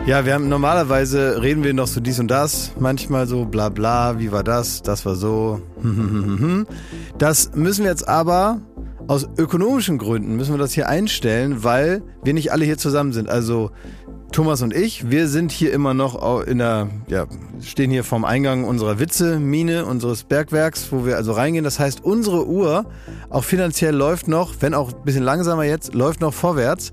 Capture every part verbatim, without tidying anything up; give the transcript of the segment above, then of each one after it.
Ja, wir haben normalerweise reden wir noch so dies und das, manchmal so bla bla, wie war das, das war so. Das müssen wir jetzt aber aus ökonomischen Gründen müssen wir das hier einstellen, weil wir nicht alle hier zusammen sind. Also Thomas und ich, wir sind hier immer noch in der, ja, stehen hier vorm Eingang unserer Witze-Mine, unseres Bergwerks, wo wir also reingehen. Das heißt, unsere Uhr auch finanziell läuft noch, wenn auch ein bisschen langsamer jetzt, läuft noch vorwärts.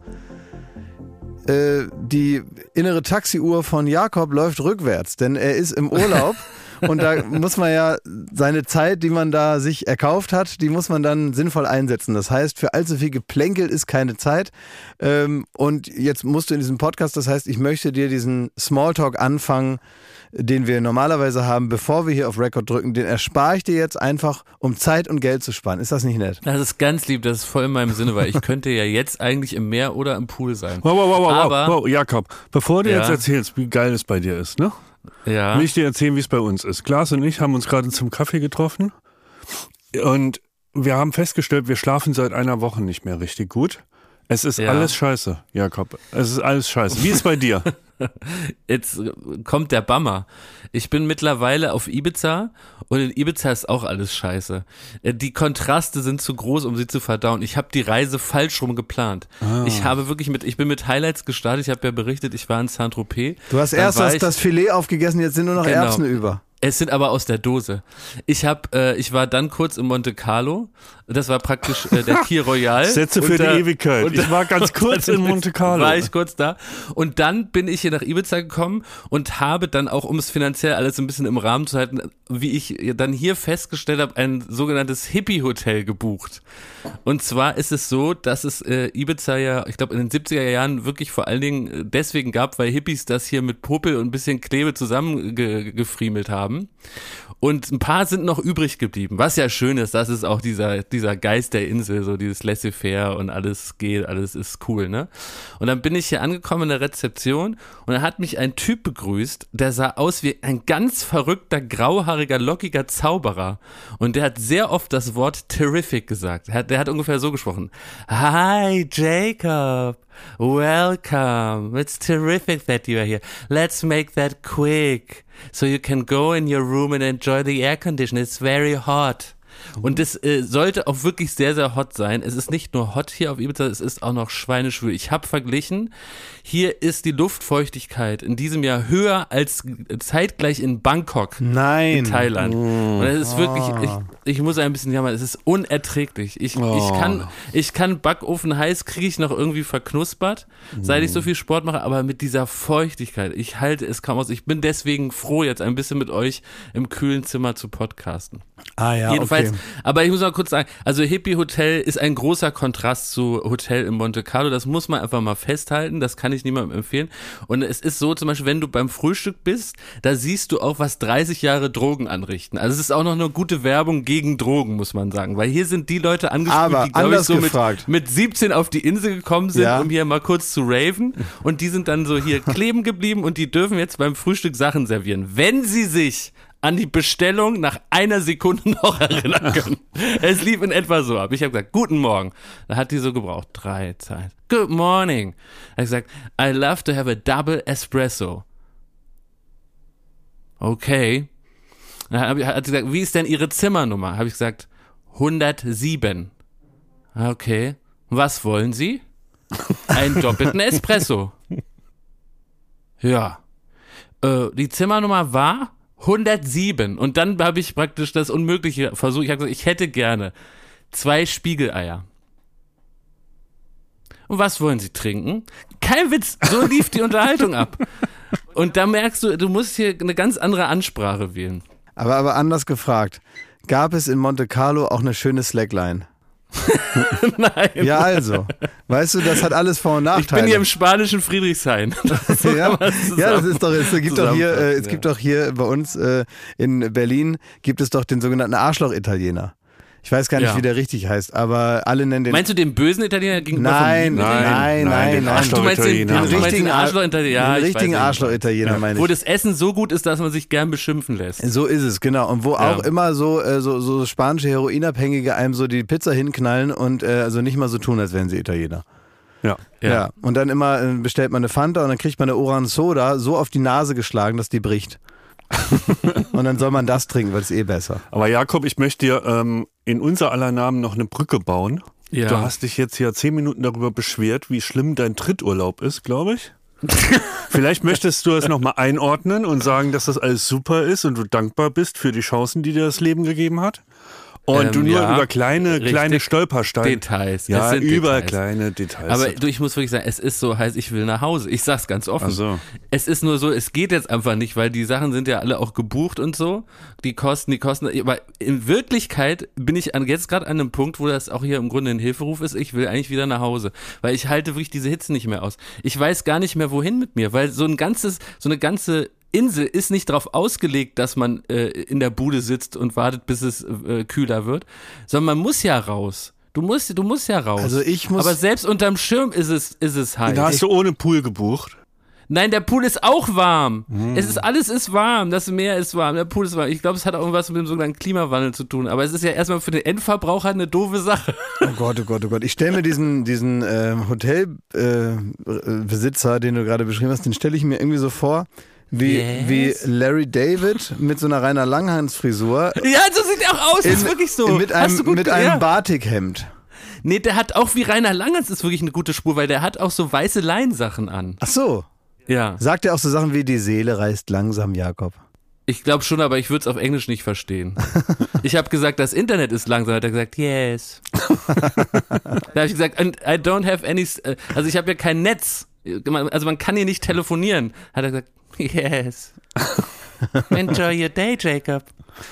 Äh, die innere Taxiuhr von Jakob läuft rückwärts, denn er ist im Urlaub und da muss man ja seine Zeit, die man da sich erkauft hat, die muss man dann sinnvoll einsetzen. Das heißt, für allzu viel Geplänkel ist keine Zeit. Ähm, und jetzt musst du in diesem Podcast, das heißt, ich möchte dir diesen Smalltalk anfangen, den wir normalerweise haben, bevor wir hier auf Record drücken, den erspare ich dir jetzt einfach, um Zeit und Geld zu sparen. Ist das nicht nett? Das ist ganz lieb, das ist voll in meinem Sinne, weil ich könnte ja jetzt eigentlich im Meer oder im Pool sein. Wow, wow, wow, Aber, wow, wow, Jakob, bevor du ja. jetzt erzählst, wie geil es bei dir ist, ne? Ja. Will ich dir erzählen, wie es bei uns ist. Klaas und ich haben uns gerade zum Kaffee getroffen und wir haben festgestellt, wir schlafen seit einer Woche nicht mehr richtig gut. Es ist ja. alles scheiße, Jakob. Es ist alles scheiße. Wie ist es bei dir? Jetzt kommt der Bammer. Ich bin mittlerweile auf Ibiza und in Ibiza ist auch alles scheiße. Die Kontraste sind zu groß, um sie zu verdauen. Ich habe die Reise falsch rum geplant. Ah. Ich habe wirklich mit, ich bin mit Highlights gestartet. Ich habe ja berichtet, ich war in Saint-Tropez. Du hast erst das, das Filet aufgegessen, jetzt sind nur noch genau. Erbsen über. Es sind aber aus der Dose. Ich hab, äh, ich war dann kurz in Monte Carlo. Das war praktisch äh, der Kir Royal. Sätze für da, die Ewigkeit. Und ich war ganz kurz in Monte Carlo. War ich kurz da. Und dann bin ich hier nach Ibiza gekommen und habe dann auch, um es finanziell alles ein bisschen im Rahmen zu halten, wie ich dann hier festgestellt habe, ein sogenanntes Hippie-Hotel gebucht. Und zwar ist es so, dass es äh, Ibiza ja, ich glaube in den siebziger Jahren wirklich vor allen Dingen deswegen gab, weil Hippies das hier mit Popel und ein bisschen Klebe zusammengefriemelt haben. Und ein paar sind noch übrig geblieben, was ja schön ist, das ist auch dieser, dieser Geist der Insel, so dieses Laissez-faire und alles geht, alles ist cool, ne? Und dann bin ich hier angekommen in der Rezeption und da hat mich ein Typ begrüßt, der sah aus wie ein ganz verrückter, grauhaariger, lockiger Zauberer und der hat sehr oft das Wort terrific gesagt, der hat, der hat ungefähr so gesprochen: Hi Jacob, welcome, it's terrific that you are here, let's make that quick. So you can go in your room and enjoy the air condition. It's very hot. Und das äh, sollte auch wirklich sehr, sehr hot sein. Es ist nicht nur hot hier auf Ibiza, es ist auch noch schweineschwül. Ich habe verglichen, hier ist die Luftfeuchtigkeit in diesem Jahr höher als zeitgleich in Bangkok. Nein. In Thailand. Mm. Und es ist wirklich, ich, ich muss ein bisschen jammern, es ist unerträglich. Ich, oh. ich kann, ich kann Backofen heiß, kriege ich noch irgendwie verknuspert, mm. seit ich so viel Sport mache, aber mit dieser Feuchtigkeit, ich halte es kaum aus. Ich bin deswegen froh, jetzt ein bisschen mit euch im kühlen Zimmer zu podcasten. Ah ja, Jedenfalls, okay. Aber ich muss mal kurz sagen, also Hippie Hotel ist ein großer Kontrast zu Hotel in Monte Carlo, das muss man einfach mal festhalten, das kann ich niemandem empfehlen. Und es ist so zum Beispiel, wenn du beim Frühstück bist, da siehst du auch, was dreißig Jahre Drogen anrichten. Also es ist auch noch eine gute Werbung gegen Drogen, muss man sagen, weil hier sind die Leute angespielt, die glaube ich so mit, mit siebzehn auf die Insel gekommen sind, ja. um hier mal kurz zu raven und die sind dann so hier kleben geblieben und die dürfen jetzt beim Frühstück Sachen servieren. Wenn sie sich an die Bestellung nach einer Sekunde noch erinnern können. Es lief in etwa so ab. Ich habe gesagt, guten Morgen. Da hat die so gebraucht. Drei Zeit. Good morning. Da habe ich gesagt, I love to have a double espresso. Okay. Dann hat sie gesagt, wie ist denn Ihre Zimmernummer? Habe ich gesagt, hundertsieben. Okay. Was wollen Sie? Einen doppelten Espresso. Ja. Äh, die Zimmernummer war hundertsieben. Und dann habe ich praktisch das Unmögliche versucht. Ich habe gesagt, ich hätte gerne zwei Spiegeleier. Und was wollen Sie trinken? Kein Witz, so lief die Unterhaltung ab. Und da merkst du, du musst hier eine ganz andere Ansprache wählen. Aber, aber anders gefragt, gab es in Monte Carlo auch eine schöne Slackline? Nein. Ja, also. Weißt du, das hat alles Vor- und Nachteile. Ich bin hier im spanischen Friedrichshain. So ja, ja, das ist doch, es gibt doch hier, äh, es gibt doch hier bei uns äh, in Berlin gibt es doch den sogenannten Arschloch-Italiener. Ich weiß gar nicht, ja. wie der richtig heißt, aber alle nennen den... Meinst du den bösen Italiener gegenüber nein, vom nein, nein, nein, nein. Ach, du meinst den, den, den richtigen Arschloch-Italiener? Ja, den richtigen Arschloch-Italiener, ja. meine ich. Wo das Essen so gut ist, dass man sich gern beschimpfen lässt. So ist es, genau. Und wo ja. auch immer so, äh, so, so spanische Heroinabhängige einem so die Pizza hinknallen und äh, also nicht mal so tun, als wären sie Italiener. Ja. Ja. ja. Und dann immer äh, bestellt man eine Fanta und dann kriegt man eine Orange Soda so auf die Nase geschlagen, dass die bricht. Und dann soll man das trinken, weil es eh besser. Aber Jakob, ich möchte dir ähm, in unser aller Namen noch eine Brücke bauen. Ja. Du hast dich jetzt hier zehn Minuten darüber beschwert, wie schlimm dein Tritturlaub ist, glaube ich. Vielleicht möchtest du es nochmal einordnen und sagen, dass das alles super ist und du dankbar bist für die Chancen, die dir das Leben gegeben hat. Und ähm, du nur ja, über kleine, kleine Stolpersteine. Details. Ja, es sind über Details. kleine Details. Aber du, ich muss wirklich sagen, es ist so heiß, ich will nach Hause. Ich sag's ganz offen. Ach so. Es ist nur so, es geht jetzt einfach nicht, weil die Sachen sind ja alle auch gebucht und so. Die kosten, die kosten. Aber in Wirklichkeit bin ich an, jetzt gerade an einem Punkt, wo das auch hier im Grunde ein Hilferuf ist. Ich will eigentlich wieder nach Hause. Weil ich halte wirklich diese Hitze nicht mehr aus. Ich weiß gar nicht mehr, wohin mit mir. Weil so ein ganzes, so eine ganze Insel ist nicht darauf ausgelegt, dass man äh, in der Bude sitzt und wartet, bis es äh, kühler wird, sondern man muss ja raus. Du musst, du musst ja raus. Also ich muss. Aber selbst unterm Schirm ist es, ist es heiß. Da hast du ohne Pool gebucht. Nein, der Pool ist auch warm. Hm. Es ist, alles ist warm. Das Meer ist warm. Der Pool ist warm. Ich glaube, es hat auch irgendwas mit dem sogenannten Klimawandel zu tun. Aber es ist ja erstmal für den Endverbraucher eine doofe Sache. Oh Gott, oh Gott, oh Gott. Ich stelle mir diesen, diesen äh, Hotelbesitzer, äh, den du gerade beschrieben hast, den stelle ich mir irgendwie so vor, Wie, yes. wie Larry David mit so einer Rainer Langhans-Frisur. Ja, so sieht er auch aus, in, ist wirklich so. Mit einem, mit einem ja. Batikhemd. Nee, der hat auch wie Rainer Langhans ist wirklich eine gute Spur, weil der hat auch so weiße Leinsachen an. Ach so. Ja. Sagt er auch so Sachen wie, die Seele reist langsam, Jakob? Ich glaube schon, aber ich würde es auf Englisch nicht verstehen. Ich habe gesagt, das Internet ist langsam. Hat er gesagt, yes. Da habe ich gesagt, and I don't have any, also ich habe ja kein Netz. Also man kann hier nicht telefonieren. Hat er gesagt, yes. Enjoy your day, Jacob.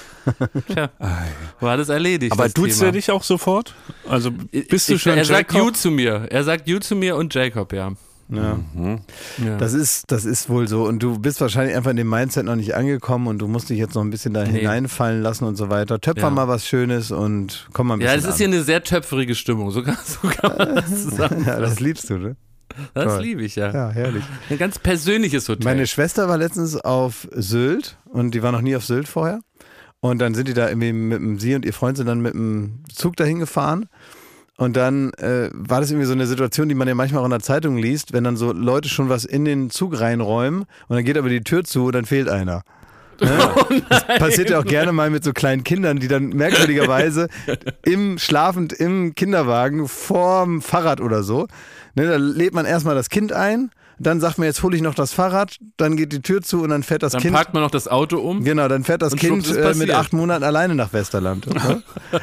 Tja, war alles erledigt. Aber tut's er dich auch sofort? Also bist du ich, schon Er Jacob? sagt you zu mir. Er sagt you zu mir und Jacob, ja. Ja. Mhm. ja. Das ist, das ist wohl so. Und du bist wahrscheinlich einfach in dem Mindset noch nicht angekommen und du musst dich jetzt noch ein bisschen da nee. hineinfallen lassen und so weiter. Töpfer ja. mal was Schönes und komm mal ein bisschen Ja, das ist an. hier eine sehr töpferige Stimmung. So kann, so kann man das sagen. Ja, das liebst du, ne? Das Toll. liebe ich, ja. Ja, herrlich. Ein ganz persönliches Hotel. Meine Schwester war letztens auf Sylt und die war noch nie auf Sylt vorher. Und dann sind die da irgendwie mit dem, sie und ihr Freund sind dann mit dem Zug dahin gefahren. Und dann äh, war das irgendwie so eine Situation, die man ja manchmal auch in der Zeitung liest, wenn dann so Leute schon was in den Zug reinräumen und dann geht aber die Tür zu und dann fehlt einer. Ne? Oh das passiert ja auch gerne mal mit so kleinen Kindern, die dann merkwürdigerweise im schlafend im Kinderwagen vorm Fahrrad oder so, ne, da lädt man erstmal das Kind ein, dann sagt man, jetzt hole ich noch das Fahrrad, dann geht die Tür zu und dann fährt das dann Kind. Dann parkt man noch das Auto um. Genau, dann fährt das Kind äh, mit acht Monaten alleine nach Westerland. Ne?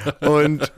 Und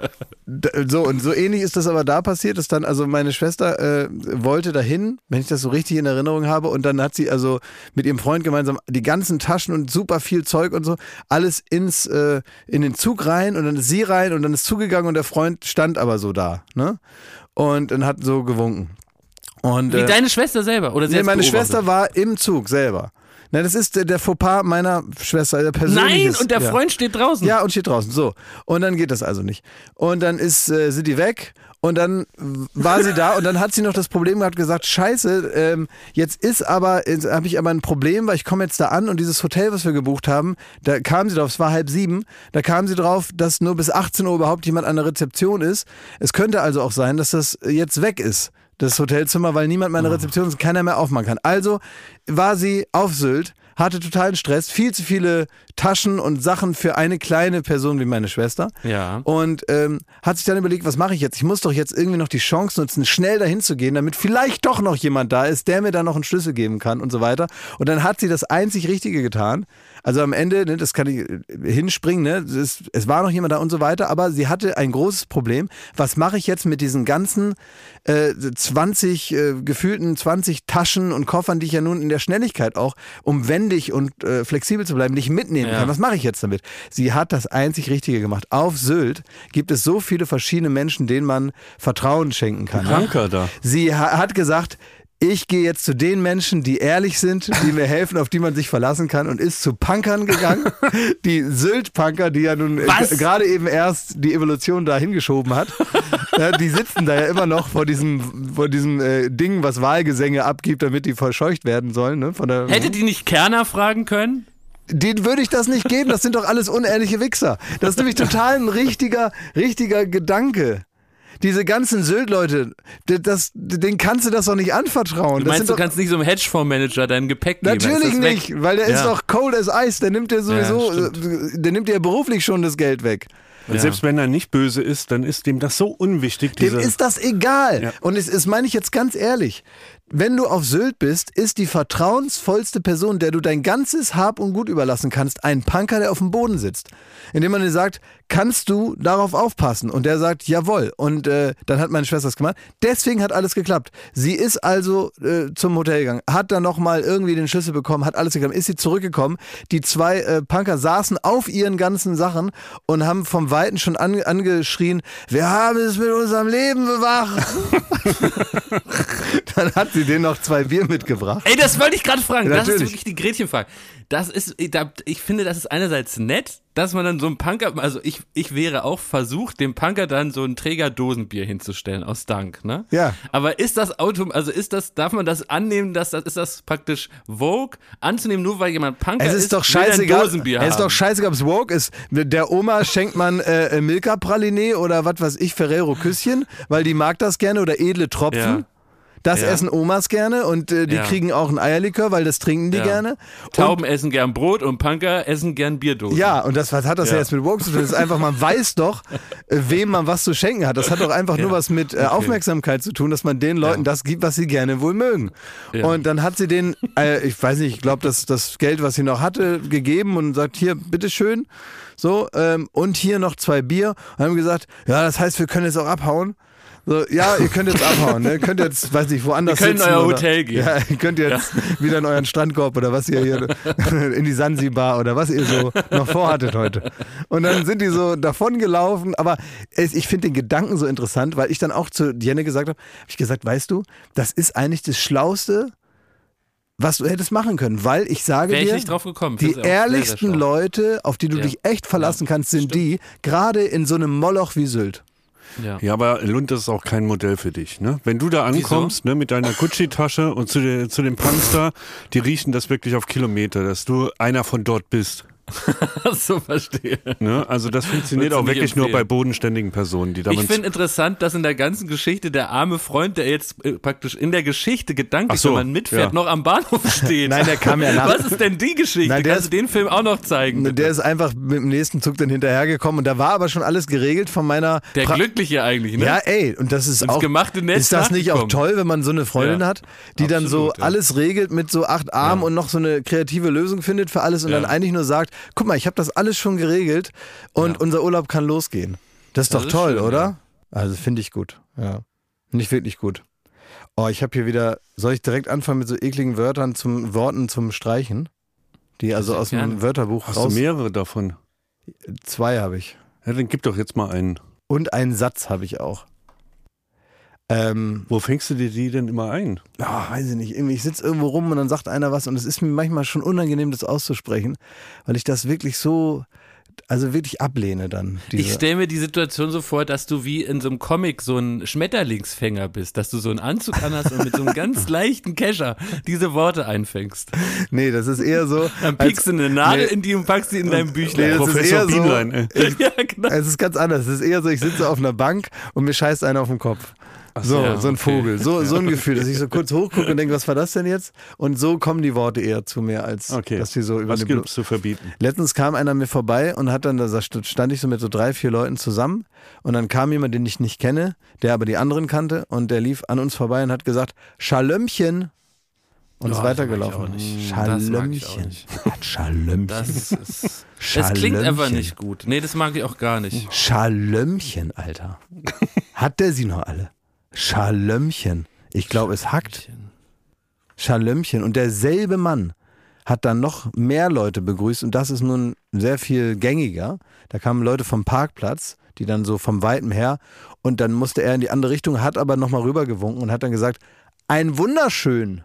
so und so ähnlich ist das aber da passiert, dass dann, also meine Schwester äh, wollte dahin, wenn ich das so richtig in Erinnerung habe, und dann hat sie also mit ihrem Freund gemeinsam die ganzen Taschen und super viel Zeug und so, alles ins äh, in den Zug rein und dann ist sie rein und dann ist zugegangen und der Freund stand aber so da, ne? Und dann hat so gewunken. Und, Wie äh, deine Schwester selber? Oder sie nee, meine beobachtet? Schwester war im Zug selber. Na, das ist der, der Fauxpas meiner Schwester, der persönliche. Nein, und der Freund ja. steht draußen. Ja, und steht draußen. So. Und dann geht das also nicht. Und dann ist, äh, sind die weg. Und dann war sie da und dann hat sie noch das Problem gehabt, gesagt, scheiße, ähm, jetzt ist aber, jetzt habe ich aber ein Problem, weil ich komme jetzt da an und dieses Hotel, was wir gebucht haben, da kam sie drauf, es war halb sieben, da kam sie drauf, dass nur bis achtzehn Uhr überhaupt jemand an der Rezeption ist. Es könnte also auch sein, dass das jetzt weg ist, das Hotelzimmer, weil niemand mehr an der Rezeption ist, keiner mehr aufmachen kann. Also war sie auf Sylt, hatte totalen Stress, viel zu viele Taschen und Sachen für eine kleine Person wie meine Schwester. Ja. Und ähm, hat sich dann überlegt, was mache ich jetzt? Ich muss doch jetzt irgendwie noch die Chance nutzen, schnell dahin zu gehen, damit vielleicht doch noch jemand da ist, der mir dann noch einen Schlüssel geben kann und so weiter. Und dann hat sie das einzig Richtige getan. Also am Ende, ne, das kann ich hinspringen, ne, es, es war noch jemand da und so weiter, aber sie hatte ein großes Problem. Was mache ich jetzt mit diesen ganzen äh, zwanzig, äh, gefühlten zwanzig Taschen und Koffern, die ich ja nun in der Schnelligkeit auch, um wendig und äh, flexibel zu bleiben, nicht mitnehmen ja. kann. Was mache ich jetzt damit? Sie hat das einzig Richtige gemacht. Auf Sylt gibt es so viele verschiedene Menschen, denen man Vertrauen schenken kann. Kranker da. Sie ha- hat gesagt, ich gehe jetzt zu den Menschen, die ehrlich sind, die mir helfen, auf die man sich verlassen kann, und ist zu Punkern gegangen. Die Sylt-Punker, die ja nun äh, gerade eben erst die Evolution da hingeschoben hat. Ja, die sitzen da ja immer noch vor diesem, vor diesem äh, Ding, was Wahlgesänge abgibt, damit die verscheucht werden sollen. Ne? Von der, Hätte die nicht Kerner fragen können? denen würde ich das nicht geben. Das sind doch alles unehrliche Wichser. Das ist nämlich total ein richtiger, richtiger Gedanke. Diese ganzen Sylt-Leute, das, denen kannst du das doch nicht anvertrauen. Du das meinst, sind du doch, kannst nicht so einem Hedgefondsmanager dein Gepäck geben? natürlich ist das nicht, weg? weil der Ja. ist doch cold as ice, der nimmt dir sowieso, Ja, äh, der nimmt dir beruflich schon das Geld weg. Und Ja. selbst wenn er nicht böse ist, dann ist dem das so unwichtig. Dem Diese, ist das egal. Ja. Und es, es meine ich jetzt ganz ehrlich. Wenn du auf Sylt bist, ist die vertrauensvollste Person, der du dein ganzes Hab und Gut überlassen kannst, ein Punker, der auf dem Boden sitzt. Indem man dir sagt, kannst du darauf aufpassen? Und der sagt, jawohl. Und äh, dann hat meine Schwester das gemacht. Deswegen hat alles geklappt. Sie ist also äh, zum Hotel gegangen, hat dann nochmal irgendwie den Schlüssel bekommen, hat alles geklappt, ist sie zurückgekommen. Die zwei äh, Punker saßen auf ihren ganzen Sachen und haben vom Weiten schon an, angeschrien, wir haben es mit unserem Leben bewacht. Dann hat sie denen noch zwei Bier mitgebracht. Ey, das wollte ich gerade fragen. Ja, das ist natürlich. wirklich die Gretchenfrage. Das ist, ich finde, das ist einerseits nett, dass man dann so einen Punker, also ich, ich wäre auch versucht, dem Punker dann so einen Träger Dosenbier hinzustellen aus Dank, ne? Ja. Aber ist das Auto, also ist das, darf man das annehmen, dass das, ist das praktisch Vogue anzunehmen, nur weil jemand Punker Es ist, ist doch will er ein scheißegal. Dosenbier Es ist haben. doch scheißegal, ob es woke ist. Der Oma schenkt man äh, Milka Praline oder was weiß ich, Ferrero Küsschen, weil die mag das gerne oder edle Tropfen. Ja. Das Ja. essen Omas gerne und äh, die Ja. kriegen auch ein Eierlikör, weil das trinken die Ja. gerne. Tauben essen gern Brot und Punker essen gern Bierdosen. Ja, und das, was hat das ja. Ja. jetzt mit woke zu tun? Das ist einfach, man weiß doch, äh, wem man was zu schenken hat. Das hat doch einfach Ja. nur was mit äh, Aufmerksamkeit zu tun, dass man den Leuten Ja. das gibt, was sie gerne wohl mögen. Ja. Und dann hat sie den, äh, ich weiß nicht, ich glaube, das, das Geld, was sie noch hatte, gegeben und sagt, hier, bitteschön. So, ähm, und hier noch zwei Bier. Und haben gesagt, ja, das heißt, wir können jetzt auch abhauen. So, ja, ihr könnt jetzt abhauen, ne? Ihr könnt jetzt, weiß nicht, woanders Wir können in sitzen euer oder, Hotel gehen. Ja, ihr könnt jetzt wieder in euren Strandkorb oder was ihr hier in die Sansibar oder was ihr so noch vorhattet heute. Und dann sind die so davon gelaufen, aber es, ich finde den Gedanken so interessant, weil ich dann auch zu Jenne gesagt habe, habe ich gesagt, weißt du, das ist eigentlich das Schlauste, was du hättest machen können, weil ich sage Wäre ich dir, nicht drauf gekommen. die Find's auch sehr, sehr ehrlichsten schlau. Leute, auf die du Ja. dich echt verlassen Ja. kannst, sind Stimmt. die, gerade in so einem Moloch wie Sylt. Ja. Ja, aber Lund, das ist auch kein Modell für dich. Ne? Wenn du da ankommst ne, mit deiner Gucci-Tasche und zu, den- zu dem Punster, die riechen das wirklich auf Kilometer, dass du einer von dort bist. So verstehe. Ne? Also das funktioniert Würdest du auch nicht wirklich nur empfehlen? bei bodenständigen Personen, die Ich damit... finde interessant, dass in der ganzen Geschichte der arme Freund, der jetzt äh, praktisch in der Geschichte gedanklich, Ach so, wenn man mitfährt, ja. noch am Bahnhof steht. Nein, der kam ja nach. Was ist denn die Geschichte? Nein, der Kannst du den Film auch noch zeigen? bitte? Der ist einfach mit dem nächsten Zug dann hinterhergekommen und da war aber schon alles geregelt von meiner... Der pra- Glückliche eigentlich, ne? Ja, ey, und das ist Ins auch... gemachte Netz ist das nicht auch nachgekommen. toll, wenn man so eine Freundin Ja. hat, die dann so Absolut, ja. alles regelt mit so acht Armen Ja. und noch so eine kreative Lösung findet für alles und Ja. dann eigentlich nur sagt, guck mal, ich habe das alles schon geregelt und Ja. unser Urlaub kann losgehen. Das ist Das doch ist toll, schön, oder? ja. Also finde ich gut, ja. Nicht wirklich gut. Oh, ich habe hier wieder, soll ich direkt anfangen mit so ekligen Wörtern zum Worten zum Streichen? Die also Sehr aus dem gerne. Wörterbuch Hast raus. du mehrere davon? Zwei habe ich. Ja, dann gib doch jetzt mal einen. Und einen Satz habe ich auch. Ähm, Wo fängst du dir die denn immer ein? oh, weiß ich nicht, irgendwie, ich sitze irgendwo rum und dann sagt einer was und es ist mir manchmal schon unangenehm, das auszusprechen, weil ich das wirklich so, also wirklich ablehne dann. Diese. Ich stelle mir die Situation so vor, dass du wie in so einem Comic so ein Schmetterlingsfänger bist, dass du so einen Anzug anhast und mit so einem ganz leichten Kescher diese Worte einfängst. Nee, das ist eher so. Dann piekst du eine Nadel nee. in die und packst sie in deinem Nee, Büchlein. das ist Professor eher so- Bienlein, ey. Ja, genau. Es ist ganz anders. Es ist eher so, ich sitze auf einer Bank und mir scheißt einer auf den Kopf. So, ja, so ein okay. Vogel, so, so ein Gefühl, dass ich so kurz hochgucke und denke, was war das denn jetzt? Und so kommen die Worte eher zu mir, als Okay. dass die so über Was die Blu- gibt's zu verbieten? Letztens kam einer mir vorbei und hat dann, da stand ich so mit so drei, vier Leuten zusammen und dann kam jemand, den ich nicht kenne, der aber die anderen kannte und der lief an uns vorbei und hat gesagt, Schalömmchen und ist Oh, weitergelaufen. das mag ich auch nicht. Das mag ich auch Schalömmchen. nicht. Hat Schalömmchen. Das, ist, das klingt einfach Schalömmchen. nicht gut. Nee, das mag ich auch gar nicht. Schalömmchen, Alter. Hat der sie noch alle? Schalömmchen. Ich glaube, es hackt. Schalömmchen. Und derselbe Mann hat dann noch mehr Leute begrüßt und das ist nun sehr viel gängiger. Da kamen Leute vom Parkplatz, die dann so vom Weitem her und dann musste er in die andere Richtung, hat aber nochmal rübergewunken und hat dann gesagt, ein wunderschön.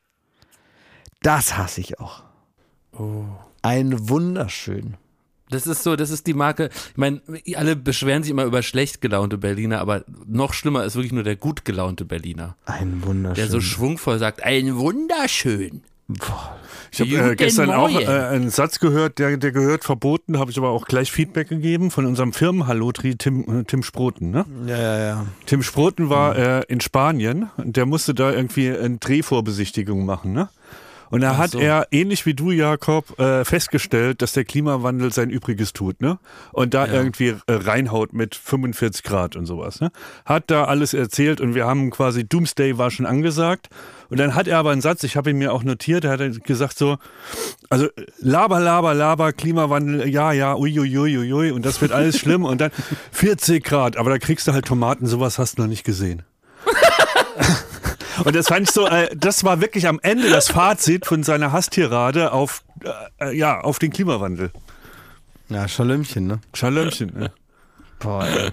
Das hasse ich auch. Oh. Ein wunderschön. Das ist so, das ist die Marke, ich meine, alle beschweren sich immer über schlecht gelaunte Berliner, aber noch schlimmer ist wirklich nur der gut gelaunte Berliner, Ein wunderschön. der so schwungvoll sagt, ein wunderschön. Boah. Ich habe äh, gestern auch äh, einen Satz gehört, der, der gehört verboten, habe ich aber auch gleich Feedback gegeben von unserem Firmenhallotri Tim, Tim Sproten. Ne? Ja, ja, ja. Tim Sproten war äh, in Spanien und der musste da irgendwie eine Drehvorbesichtigung machen, ne? Und da hat so. er, ähnlich wie du, Jakob, äh, festgestellt, dass der Klimawandel sein Übriges tut, ne? Und da ja. irgendwie äh, reinhaut mit fünfundvierzig Grad und sowas, ne? Hat da alles erzählt und wir haben quasi, Doomsday war schon angesagt. Und dann hat er aber einen Satz, ich habe ihn mir auch notiert, er hat gesagt so, also laber, laber, laber, Klimawandel, ja, ja, uiuiuiui, ui, ui, und das wird alles schlimm und dann vierzig Grad, aber da kriegst du halt Tomaten, sowas hast du noch nicht gesehen. Und das fand ich so, äh, das war wirklich am Ende das Fazit von seiner Hasstirade auf, äh, ja, auf den Klimawandel. Ja, Schalömchen, ne? Schalömchen, ne? Boah, ey.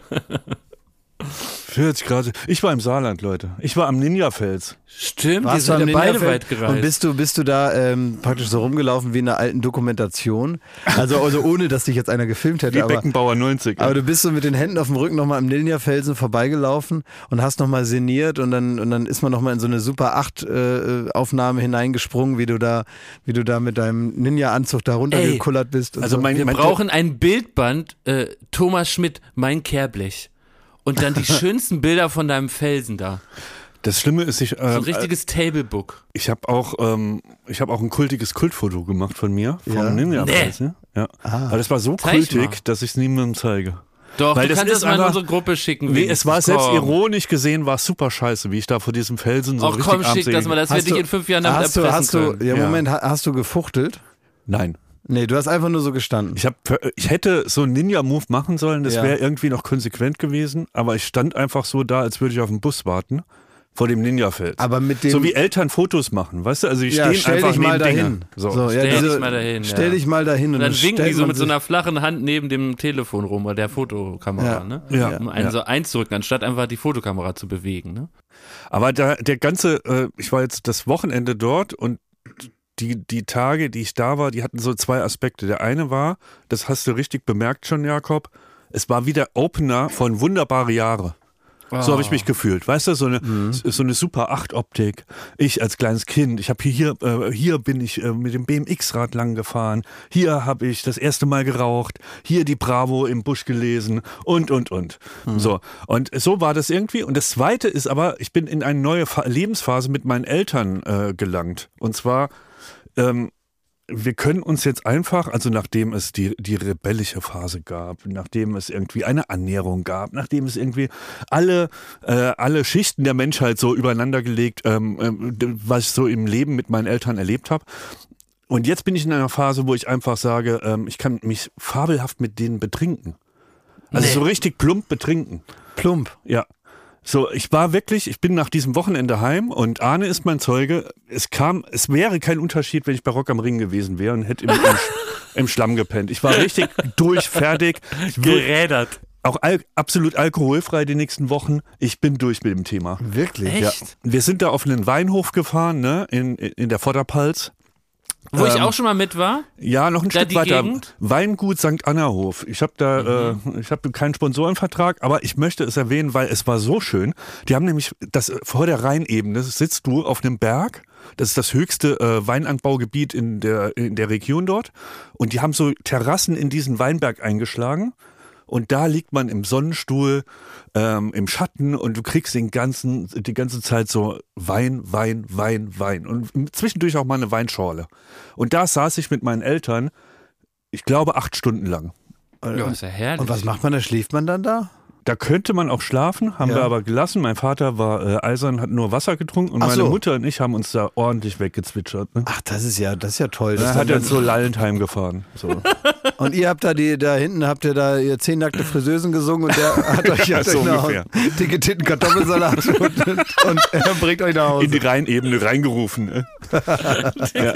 vierzig Grad. Ich war im Saarland, Leute. Ich war am Ninja-Fels. Stimmt, Warst die sind ja beide weit gereist. Und bist du, bist du da ähm, praktisch so rumgelaufen wie in einer alten Dokumentation? Also, also ohne, dass dich jetzt einer gefilmt hätte. Wie aber, Beckenbauer neunzig. Aber du bist so mit den Händen auf dem Rücken nochmal am Ninja-Felsen vorbeigelaufen und hast nochmal sinniert und dann, und dann ist man nochmal in so eine Super acht äh, Aufnahme hineingesprungen, wie du da, wie du da mit deinem Ninja-Anzug da runtergekullert bist. Und also so. mein, wir mein brauchen ein Bildband, äh, Thomas Schmidt, mein Kehrblech. Und dann die schönsten Bilder von deinem Felsen da. Das Schlimme ist, ich... Äh, so ein richtiges Tablebook. Ich habe auch, ähm, ich hab auch ein kultiges Kultfoto gemacht von mir, vom ja. Ninja-Fels. Nee. Ja. Ah. Aber das war so Zeig kultig, mal. dass ich es niemandem zeige. Doch, Weil du das kannst ist es mal in einfach, unsere Gruppe schicken. Nee, es war selbst komm. ironisch gesehen, war es super scheiße, wie ich da vor diesem Felsen so Auch richtig komm, schick das mal, das werde ich in fünf Jahren damit hast du, erpressen hast du, können. Ja, Ja. Moment, hast du gefuchtelt? Nein. Nee, du hast einfach nur so gestanden. Ich, hab, ich hätte so einen Ninja-Move machen sollen, das Ja. wäre irgendwie noch konsequent gewesen, aber ich stand einfach so da, als würde ich auf den Bus warten, vor dem Ninja-Fels. Aber mit dem, so wie Eltern Fotos machen, weißt du? Also die ja, stehen stell einfach dich mal neben dahin. Dinge. So. So, ja, Stell diese, dich mal dahin. Stell ja. dich mal dahin. Und dann winken die stellt so man mit so sich- einer flachen Hand neben dem Telefon rum, oder der Fotokamera, Ja. ne? Ja. Um einen Ja. so einzurücken, anstatt einfach die Fotokamera zu bewegen, ne? Aber da, der ganze, äh, ich war jetzt das Wochenende dort und die, die Tage, die ich da war, die hatten so zwei Aspekte. Der eine war, das hast du richtig bemerkt schon, Jakob, es war wie der Opener von Wunderbare Jahre. Oh. So habe ich mich gefühlt. Weißt du, so eine, Mhm. so eine Super acht Optik. Ich als kleines Kind, ich habe hier, äh, hier bin ich äh, mit dem B M X-Rad lang gefahren. Hier habe ich das erste Mal geraucht. Hier die Bravo im Busch gelesen und, und, und. Mhm. So. Und so war das irgendwie. Und das Zweite ist aber, ich bin in eine neue Fa- Lebensphase mit meinen Eltern äh, gelangt. Und zwar, ähm, wir können uns jetzt einfach, also nachdem es die, die rebellische Phase gab, nachdem es irgendwie eine Annäherung gab, nachdem es irgendwie alle, äh, alle Schichten der Menschheit so übereinander gelegt, ähm, äh, was ich so im Leben mit meinen Eltern erlebt habe. Und jetzt bin ich in einer Phase, wo ich einfach sage, ähm, ich kann mich fabelhaft mit denen betrinken. Also Nee. so richtig plump betrinken. Plump. Ja. So, ich war wirklich, ich bin nach diesem Wochenende heim und Arne ist mein Zeuge. Es kam, es wäre kein Unterschied, wenn ich bei Rock am Ring gewesen wäre und hätte im, im, im Schlamm gepennt. Ich war richtig durch, fertig. Gerädert. Auch al- absolut alkoholfrei die nächsten Wochen. Ich bin durch mit dem Thema. Wirklich? Echt? Ja. Wir sind da auf einen Weinhof gefahren, ne, in, in der Vorderpalz. Wo ich Ähm, auch schon mal mit war? Ja, noch ein Da Stück die weiter. Gegend? Weingut Sankt Anna-Hof. Ich habe da, äh, ich habe keinen Sponsorenvertrag, aber ich möchte es erwähnen, weil es war so schön. Die haben nämlich das vor der Rheinebene sitzt du auf einem Berg. Das ist das höchste äh, Weinanbaugebiet in der in der Region dort. Und die haben so Terrassen in diesen Weinberg eingeschlagen. Und da liegt man im Sonnenstuhl, ähm, im Schatten und du kriegst den ganzen, die ganze Zeit so Wein, Wein, Wein, Wein. Und zwischendurch auch mal eine Weinschorle. Und da saß ich mit meinen Eltern, ich glaube, acht Stunden lang. Ja, ist ja herrlich. Und was macht man da? Schläft man dann da? Da könnte man auch schlafen, haben Ja. wir aber gelassen. Mein Vater war äh, eisern, hat nur Wasser getrunken und Ach meine so. Mutter und ich haben uns da ordentlich weggezwitschert. Ne? Ach, das ist ja, das ist ja toll. Da Das hat dann, er so lallend heimgefahren. So. und ihr habt da die, da hinten habt ihr da ihr zehn nackte Friseusen gesungen und der hat euch, hat So euch nach ungefähr. dicke Titten Kartoffelsalat und, und er bringt euch nach Hause. In die Rheinebene reingerufen. Ne? ja.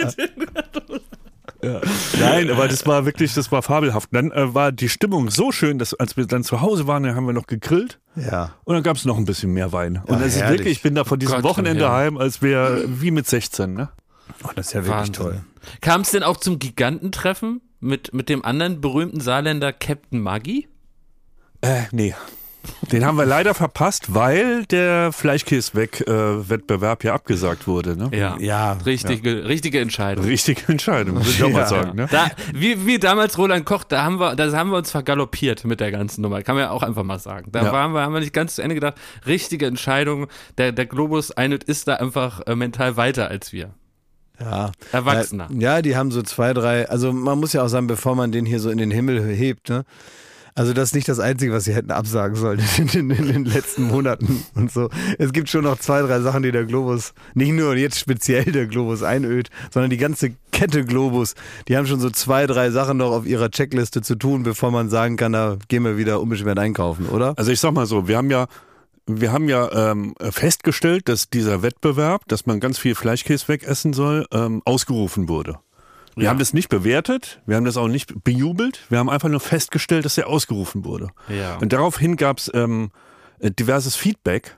Ja. Nein, aber das war wirklich, das war fabelhaft. Dann äh, war die Stimmung so schön, dass als wir dann zu Hause waren, dann haben wir noch gegrillt Ja. und dann gab es noch ein bisschen mehr Wein. Ja, und es ist herrlich. wirklich, ich bin da von diesem Gott, Wochenende ja. heim, als wir wie mit sechzehn. Ne? Oh, das ist ja wirklich Wahnsinn. toll. Kam es denn auch zum Gigantentreffen mit, mit dem anderen berühmten Saarländer Captain Maggi? Äh, nee. Den haben wir leider verpasst, weil der Fleischkäse-Wettbewerb ja abgesagt wurde. Ne? Ja, Ja, richtige, richtige Entscheidung. Richtige Entscheidung, muss ich auch mal sagen. Ne? Da, wie, wie damals Roland Koch, da haben wir, da haben wir uns vergaloppiert mit der ganzen Nummer. Kann man ja auch einfach mal sagen. Da Ja. waren wir, haben wir nicht ganz zu Ende gedacht. Richtige Entscheidung. Der, der Globus Einöd ist da einfach äh, mental weiter als wir. Ja. Erwachsener. Ja, die haben so zwei, drei, also man muss ja auch sagen, bevor man den hier so in den Himmel hebt, ne? Also das ist nicht das Einzige, was sie hätten absagen sollen in, in, in den letzten Monaten und so. Es gibt schon noch zwei, drei Sachen, die der Globus, nicht nur jetzt speziell der Globus Einöd, sondern die ganze Kette Globus, die haben schon so zwei, drei Sachen noch auf ihrer Checkliste zu tun, bevor man sagen kann, da gehen wir wieder unbeschwert einkaufen, oder? Also ich sag mal so, wir haben ja Wir haben ja ähm, festgestellt, dass dieser Wettbewerb, dass man ganz viel Fleischkäse wegessen soll, ähm, ausgerufen wurde. Wir Ja. haben das nicht bewertet, wir haben das auch nicht bejubelt, wir haben einfach nur festgestellt, dass er ausgerufen wurde. Ja. Und daraufhin gab es ähm, diverses Feedback,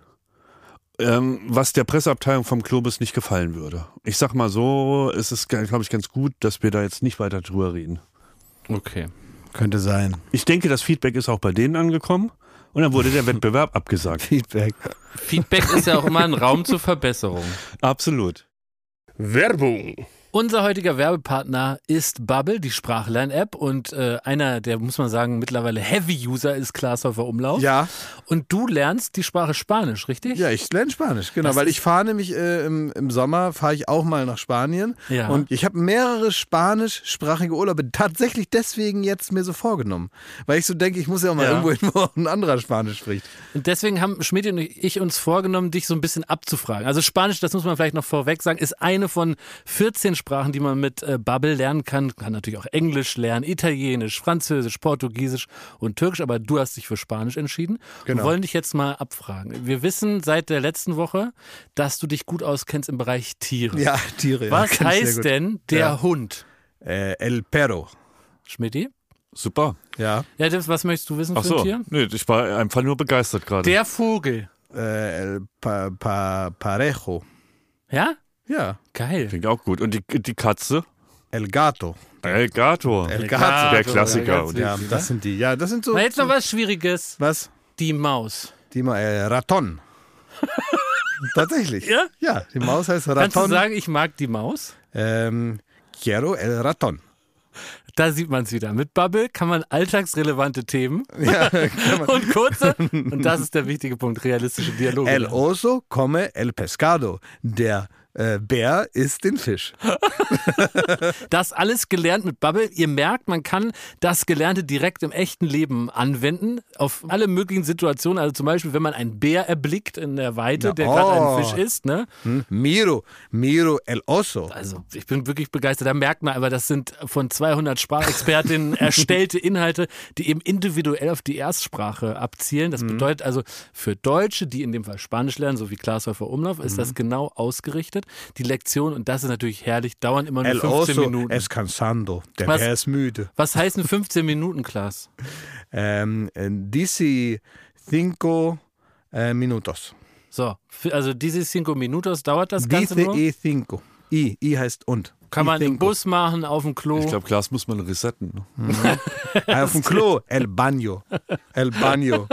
ähm, was der Presseabteilung vom Globus nicht gefallen würde. Ich sag mal so, es ist, glaube ich, ganz gut, dass wir da jetzt nicht weiter drüber reden. Okay. Könnte sein. Ich denke, das Feedback ist auch bei denen angekommen und dann wurde der Wettbewerb abgesagt. Feedback. Feedback ist ja auch immer ein Raum zur Verbesserung. Absolut. Werbung. Unser heutiger Werbepartner ist Bubble, die Sprachlern-App, und äh, einer, der, muss man sagen, mittlerweile Heavy-User ist Klaas Häufer Umlauf. Ja. Und du lernst die Sprache Spanisch, richtig? Ja, ich lerne Spanisch, genau, Das weil ist- ich fahre nämlich äh, im, im Sommer, fahre ich auch mal nach Spanien Ja. und ich habe mehrere spanischsprachige Urlaube tatsächlich deswegen jetzt mir so vorgenommen, weil ich so denke, ich muss ja auch mal Ja. irgendwo hin, wo auch ein anderer Spanisch spricht. Und deswegen haben Schmidt und ich uns vorgenommen, dich so ein bisschen abzufragen. Also Spanisch, das muss man vielleicht noch vorweg sagen, ist eine von vierzehn Sprachen, die man mit äh, Bubble lernen kann. Kann natürlich auch Englisch lernen, Italienisch, Französisch, Portugiesisch und Türkisch, aber du hast dich für Spanisch entschieden. Genau. Wir wollen dich jetzt mal abfragen. Wir wissen seit der letzten Woche, dass du dich gut auskennst im Bereich Tiere. Ja, Tiere. Was ja, kenn ich sehr heißt gut. denn der Ja. Hund? Äh, El Perro. Schmidti? Super. Ja. Ja, das, was möchtest du wissen Ach für so, ein Tier? nee, ich war einfach nur begeistert gerade. Der Vogel. Äh, El pa, pa, Parejo. Ja? Ja. Geil. Klingt auch gut. Und die, die Katze? El Gato. El Gato. El Gato. Gato. Der Klassiker. ganz Und Ja, wichtig, das ne? sind die. Ja, das sind so. Na, jetzt noch was Schwieriges. Was? Die Maus. Die Ma äh, Raton. Tatsächlich. Ja? Ja, die Maus heißt Raton. Kannst du sagen, ich mag die Maus? Ähm, Quiero el Raton. Da sieht man es wieder. Mit Bubble kann man alltagsrelevante Themen Ja, kann man. und kurze, und das ist der wichtige Punkt, realistische Dialoge. El oso come el pescado. Der äh, Bär isst den Fisch. Das alles gelernt mit Bubble. Ihr merkt, man kann das Gelernte direkt im echten Leben anwenden. Auf alle möglichen Situationen. Also zum Beispiel, wenn man einen Bär erblickt in der Weite, Ja, der gerade oh. einen Fisch isst. Ne? Hm? Miro, Miro el oso. Also ich bin wirklich begeistert. Da merkt man aber, das sind von zweihundert Sprachexpertinnen erstellte Inhalte, die eben individuell auf die Erstsprache abzielen. Das bedeutet also für Deutsche, die in dem Fall Spanisch lernen, so wie Klaas Häufer Umlauf, ist das genau ausgerichtet. Die Lektion, und das ist natürlich herrlich, dauern immer nur El fünfzehn oso Minuten. es cansando. Der Was? Bär ist müde. Was heißen fünfzehn Minuten, Klaas? Ähm, dieci cinco äh, minutos. So, f- also diese cinco minutos dauert das Ganze Dice nur. e cinco. I, I heißt und. Kann I man im cinco. Bus machen, auf dem Klo. Ich glaube, Glas muss man resetten. Ne? Auf dem Klo. El baño. El baño.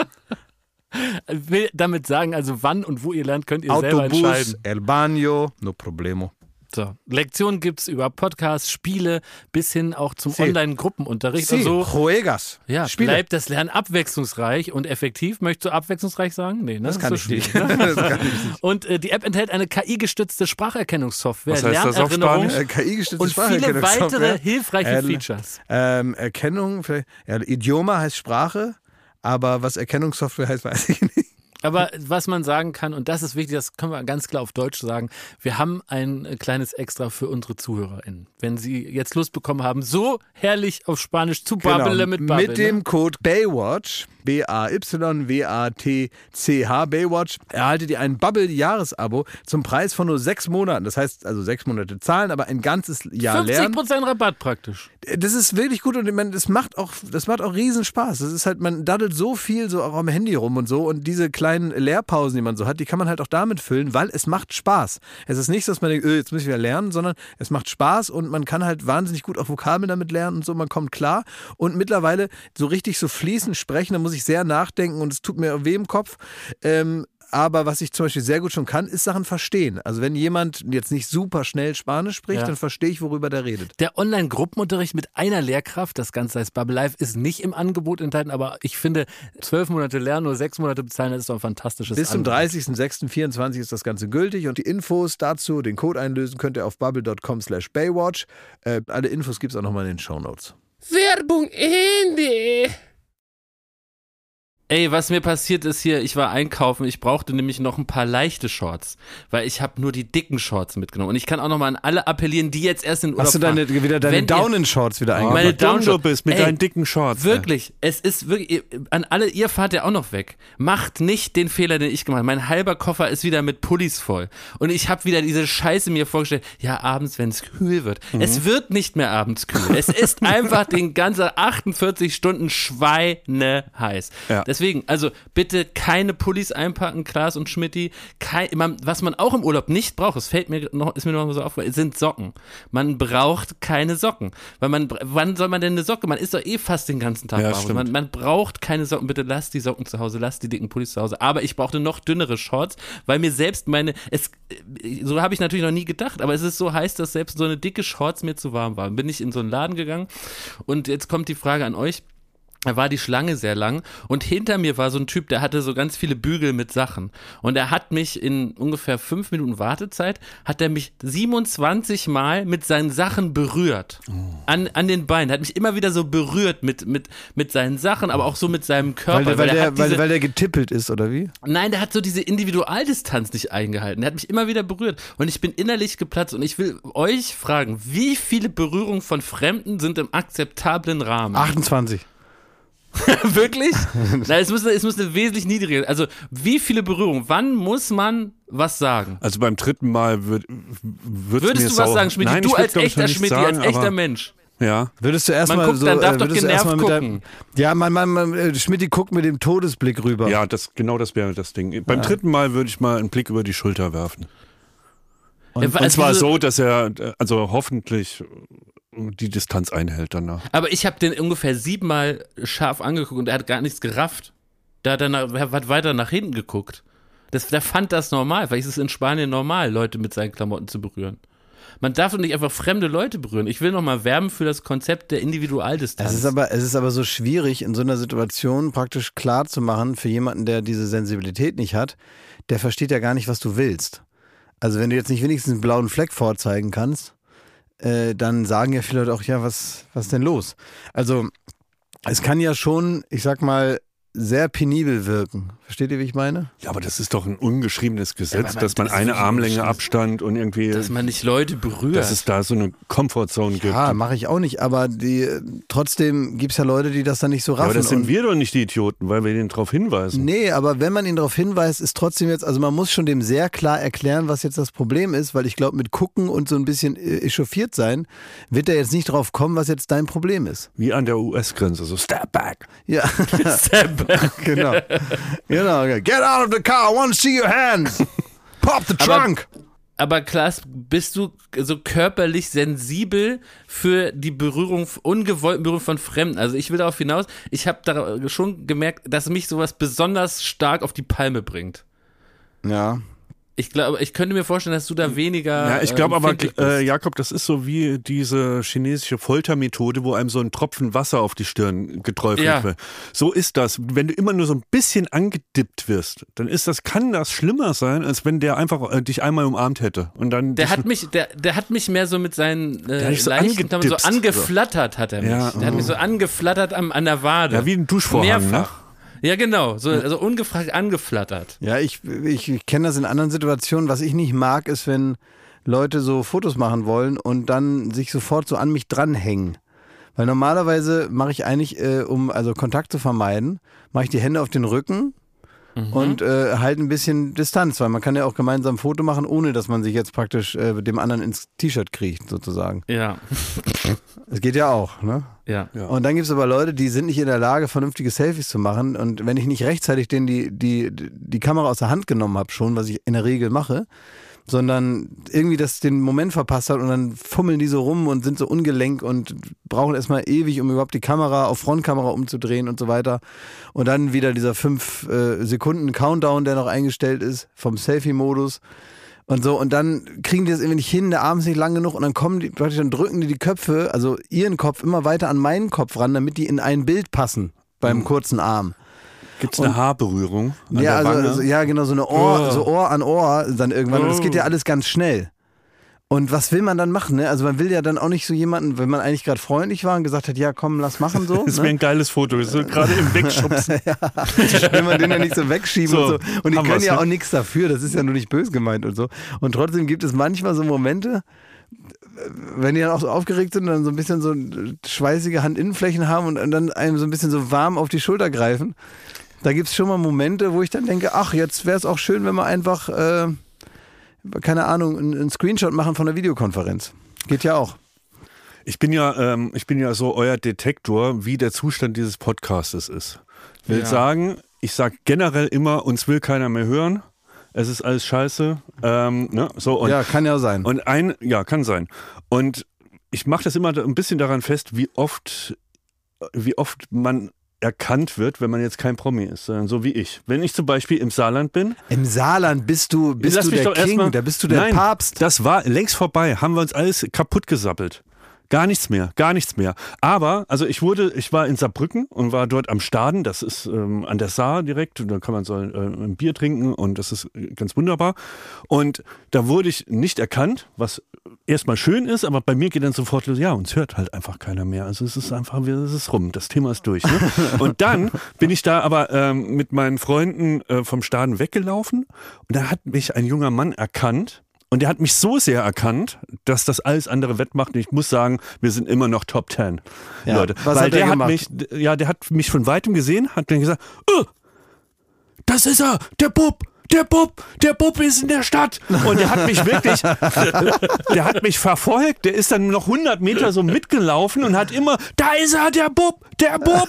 Will damit sagen, also wann und wo ihr lernt, könnt ihr selber Autobus. entscheiden. El baño. No problemo. So, Lektionen gibt es über Podcasts, Spiele bis hin auch zum Sí. Online-Gruppenunterricht Sí, und so. juegas. Ja, Spiele. bleibt das Lernen abwechslungsreich und effektiv. Möchtest du abwechslungsreich sagen? Nee, ne? Das kann ist ich so nicht. schwierig, Das kann ich nicht. Und äh, die App enthält eine K I-gestützte Spracherkennungssoftware, Was heißt das auf Lernerrinnerung Spanisch? Äh, K I-gestützte und viele Spracherkennungssoftware. weitere hilfreiche Äh, Features. Ähm, Erkennung, vielleicht, ja, Idioma heißt Sprache, aber was Erkennungssoftware heißt, weiß ich nicht. Aber was man sagen kann, und das ist wichtig, das können wir ganz klar auf Deutsch sagen, wir haben ein äh, kleines Extra für unsere ZuhörerInnen. Wenn sie jetzt Lust bekommen haben, so herrlich auf Spanisch zu babbeln mit Bubble. Mit dem Code Baywatch, B A Y W A T C H, Baywatch, erhaltet ihr ein Bubble-Jahresabo zum Preis von nur sechs Monaten. Das heißt, also sechs Monate zahlen, aber ein ganzes Jahr fünfzig lernen. Prozent Rabatt praktisch. Das ist wirklich gut und ich meine, das macht auch, das macht auch riesen Spaß. Das ist halt, man daddelt so viel so auch am Handy rum und so und diese kleinen kleinen Lehrpausen, die man so hat, die kann man halt auch damit füllen, weil es macht Spaß. Es ist nicht so, dass man denkt, öh, jetzt muss ich wieder lernen, sondern es macht Spaß und man kann halt wahnsinnig gut auch Vokabeln damit lernen und so, man kommt klar. Und mittlerweile so richtig so fließend sprechen, da muss ich sehr nachdenken und es tut mir weh im Kopf. Ähm, Aber was ich zum Beispiel sehr gut schon kann, ist Sachen verstehen. Also wenn jemand jetzt nicht super schnell Spanisch spricht, ja. dann verstehe ich, worüber der redet. Der Online-Gruppenunterricht mit einer Lehrkraft, das Ganze heißt Bubble Life, ist nicht im Angebot enthalten, aber ich finde, zwölf Monate lernen, nur sechs Monate bezahlen, das ist doch ein fantastisches Bis zum Angebot. dreißigsten sechsten vierundzwanzig ist das Ganze gültig und die Infos dazu, den Code einlösen, könnt ihr auf bubble dot com slash baywatch. Äh, alle Infos gibt es auch nochmal in den Shownotes. Werbung Ende. Ey, was mir passiert ist hier, ich war einkaufen, ich brauchte nämlich noch ein paar leichte Shorts, weil ich habe nur die dicken Shorts mitgenommen. Und ich kann auch nochmal an alle appellieren, die jetzt erst in Urlaub Hast du deine, fahren. wieder deine Down-in-Shorts wieder eingemacht? Meine Down Down du bist mit Ey, deinen dicken Shorts. Wirklich, ey. Es ist wirklich, an alle, ihr fahrt ja auch noch weg. Macht nicht den Fehler, den ich gemacht habe. Mein halber Koffer ist wieder mit Pullis voll. Und ich habe wieder diese Scheiße mir vorgestellt, ja, abends, wenn es kühl wird. Mhm. Es wird nicht mehr abends kühl. Es ist einfach den ganzen achtundvierzig Stunden schweineheiß. Ja. Deswegen, also bitte keine Pullis einpacken, Klaas und Schmidti. Kein, man, was man auch im Urlaub nicht braucht, das fällt mir noch, ist mir noch mal so aufgefallen, sind Socken. Man braucht keine Socken. Weil man, wann soll man denn eine Socke? Man ist doch eh fast den ganzen Tag ja, warm. Man, man braucht keine Socken. Bitte lasst die Socken zu Hause, lasst die dicken Pullis zu Hause. Aber ich brauchte noch dünnere Shorts, weil mir selbst meine, es, so habe ich natürlich noch nie gedacht, aber es ist so heiß, dass selbst so eine dicke Shorts mir zu warm war. Dann bin ich in so einen Laden gegangen und jetzt kommt die Frage an euch. Da war die Schlange sehr lang und hinter mir war so ein Typ, der hatte so ganz viele Bügel mit Sachen und er hat mich in ungefähr fünf Minuten Wartezeit, hat er mich siebenundzwanzig Mal mit seinen Sachen berührt, oh. an, an den Beinen, er hat mich immer wieder so berührt mit, mit, mit seinen Sachen, aber auch so mit seinem Körper. Weil der, weil weil der, diese, weil, weil der getippelt ist, oder wie? Nein, der hat so diese Individualdistanz nicht eingehalten, der hat mich immer wieder berührt und ich bin innerlich geplatzt und ich will euch fragen, wie viele Berührungen von Fremden sind im akzeptablen Rahmen? achtundzwanzig. Wirklich? Nein, es muss, es muss eine wesentlich niedrigere. Also, wie viele Berührungen? Wann muss man was sagen? Also beim dritten Mal würd, würdest mir du sau- was sagen, Schmidt? Nein, Du ich als würd, echter Schmidt, als echter Mensch. Ja. Würdest du Man erstmal guckt, so, dann darf äh, doch würdest du genervt erstmal mit gucken. deinem, ja, man, man, man Schmidt guckt mit dem Todesblick rüber. Ja, das, genau das wäre das Ding. Beim ja. dritten Mal würde ich mal einen Blick über die Schulter werfen. Und, ja, also und zwar so, dass er, also hoffentlich die Distanz einhält danach. Aber ich habe den ungefähr siebenmal scharf angeguckt und er hat gar nichts gerafft. Da hat er, nach, er hat weiter nach hinten geguckt. Das, der fand das normal. Vielleicht ist es in Spanien normal, Leute mit seinen Klamotten zu berühren. Man darf doch nicht einfach fremde Leute berühren. Ich will nochmal werben für das Konzept der Individualdistanz. Es ist aber, es ist aber so schwierig, in so einer Situation praktisch klar zu machen für jemanden, der diese Sensibilität nicht hat, der versteht ja gar nicht, was du willst. Also wenn du jetzt nicht wenigstens einen blauen Fleck vorzeigen kannst, äh, dann sagen ja viele Leute auch, ja, was, was ist denn los? Also es kann ja schon, ich sag mal, sehr penibel wirken. Versteht ihr, wie ich meine? Ja, aber das ist doch ein ungeschriebenes Gesetz, ja, man, dass man das eine Armlänge Abstand und irgendwie... Dass man nicht Leute berührt. Dass es da so eine Comfortzone gibt. Ja, mache ich auch nicht, aber die, trotzdem gibt es ja Leute, die das dann nicht so raffen. Ja, aber das sind wir doch nicht die Idioten, weil wir denen darauf hinweisen. Nee, aber wenn man ihn darauf hinweist, ist trotzdem jetzt, also man muss schon dem sehr klar erklären, was jetzt das Problem ist, weil ich glaube, mit gucken und so ein bisschen echauffiert sein, wird er jetzt nicht drauf kommen, was jetzt dein Problem ist. Wie an der U S-Grenze, so step back. Ja. Step back. Genau. Genau. Get out of the car, I want to see your hands. Pop the trunk. Aber, aber Klaas, bist du so körperlich sensibel für die Berührung, ungewollten Berührung von Fremden? Also ich will darauf hinaus, ich habe da schon gemerkt, dass mich sowas besonders stark auf die Palme bringt. Ja. Ich glaube, ich könnte mir vorstellen, dass du da weniger. Ja, ich glaube äh, aber, bist. äh, Jakob, das ist so wie diese chinesische Foltermethode, wo einem so ein Tropfen Wasser auf die Stirn geträufelt ja. wird. So ist das. Wenn du immer nur so ein bisschen angedippt wirst, dann ist das, kann das schlimmer sein, als wenn der einfach äh, dich einmal umarmt hätte. Und dann der hat mich, der, der hat mich mehr so mit seinen äh, so Leichen, so angeflattert hat er mich. Ja, der hat mich so angeflattert am, an der Wade. Ja, wie ein Duschvorhang. Mehrfach. Ne? Ja, genau, so, also ungefragt angeflattert. Ja, ich, ich, ich kenne das in anderen Situationen. Was ich nicht mag, ist, wenn Leute so Fotos machen wollen und dann sich sofort so an mich dranhängen. Weil normalerweise mache ich eigentlich, äh, um also Kontakt zu vermeiden, mache ich die Hände auf den Rücken mhm. und äh, halt ein bisschen Distanz, weil man kann ja auch gemeinsam ein Foto machen, ohne dass man sich jetzt praktisch äh, dem anderen ins T-Shirt kriecht, sozusagen. Ja. Das geht ja auch, ne? Ja. ja. Und dann gibt es aber Leute, die sind nicht in der Lage, vernünftige Selfies zu machen. Und wenn ich nicht rechtzeitig denen die, die, die Kamera aus der Hand genommen habe, schon, was ich in der Regel mache, sondern irgendwie das den Moment verpasst hat und dann fummeln die so rum und sind so ungelenk und brauchen erstmal ewig, um überhaupt die Kamera auf Frontkamera umzudrehen und so weiter. Und dann wieder dieser fünf äh, Sekunden Countdown, der noch eingestellt ist vom Selfie-Modus und so. Und dann kriegen die das irgendwie nicht hin, der Arm ist nicht lang genug und dann kommen die, praktisch dann drücken die die Köpfe, also ihren Kopf immer weiter an meinen Kopf ran, damit die in ein Bild passen beim mhm. kurzen Arm. Gibt es eine Haarberührung an ja, der Wange? Also, also, ja, genau, so eine Ohr, oh. so Ohr an Ohr dann irgendwann. Oh. Und das geht ja alles ganz schnell. Und was will man dann machen? Ne? Also man will ja dann auch nicht so jemanden, wenn man eigentlich gerade freundlich war und gesagt hat, ja komm, lass machen so. Das wäre ne? ein geiles Foto, das ist gerade im Wegschubsen. ja, will man den ja nicht so wegschieben so, und so. Und die können ja ne? auch nichts dafür, das ist ja nur nicht böse gemeint und so. Und trotzdem gibt es manchmal so Momente, wenn die dann auch so aufgeregt sind und dann so ein bisschen so schweißige Handinnenflächen haben und dann einem so ein bisschen so warm auf die Schulter greifen. Da gibt es schon mal Momente, wo ich dann denke, ach, jetzt wäre es auch schön, wenn wir einfach, äh, keine Ahnung, einen Screenshot machen von der Videokonferenz. Geht ja auch. Ich bin ja, ähm, ich bin ja so euer Detektor, wie der Zustand dieses Podcastes ist. Ich will ja. sagen, ich sage generell immer, uns will keiner mehr hören. Es ist alles scheiße. Ähm, ne? so, und, ja, kann ja sein. Und ein, ja, kann sein. Und ich mache das immer ein bisschen daran fest, wie oft, wie oft man erkannt wird, wenn man jetzt kein Promi ist, sondern so wie ich. Wenn ich zum Beispiel im Saarland bin. Im Saarland bist du, bist du der King, mal, da bist du der nein, Papst. Das war längst vorbei, haben wir uns alles kaputt gesappelt. Gar nichts mehr, gar nichts mehr. Aber, also ich wurde, ich war in Saarbrücken und war dort am Staden, das ist ähm, an der Saar direkt, und da kann man so äh, ein Bier trinken und das ist ganz wunderbar. Und da wurde ich nicht erkannt, was erstmal schön ist, aber bei mir geht dann sofort los, ja, uns hört halt einfach keiner mehr. Also es ist einfach, es ist rum, das Thema ist durch. Ne? Und dann bin ich da aber ähm, mit meinen Freunden äh, vom Staden weggelaufen und da hat mich ein junger Mann erkannt. Und der hat mich so sehr erkannt, dass das alles andere wettmacht. Und ich muss sagen, wir sind immer noch Top Ten, ja, Leute. Was Weil hat der er hat gemacht? mich, ja, der hat mich von weitem gesehen, hat dann gesagt, oh, das ist er, der Bub, der Bub, der Bub ist in der Stadt. Und der hat mich wirklich, der hat mich verfolgt. Der ist dann noch hundert Meter so mitgelaufen und hat immer, da ist er, der Bub, der Bub.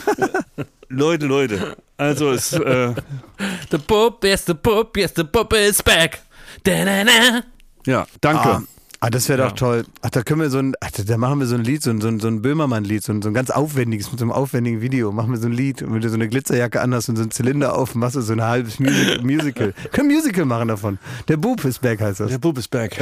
Leute, Leute, also es, äh, The Bub, yes, the Bub, yes, the Bub is back. Da-na-na. Ja, danke. Ah, ah das wäre Ja. doch toll. Ach, da können wir so ein, ach, da machen wir so ein Lied, so ein, so ein, so ein Böhmermann-Lied, so ein, so ein ganz aufwendiges, mit so einem aufwendigen Video. Machen wir so ein Lied, wenn du so eine Glitzerjacke anhast und so einen Zylinder auf, machst du so ein halbes Music- Musical. Können ein Musical machen davon. Der Bub ist back, heißt das. Der Bub ist back.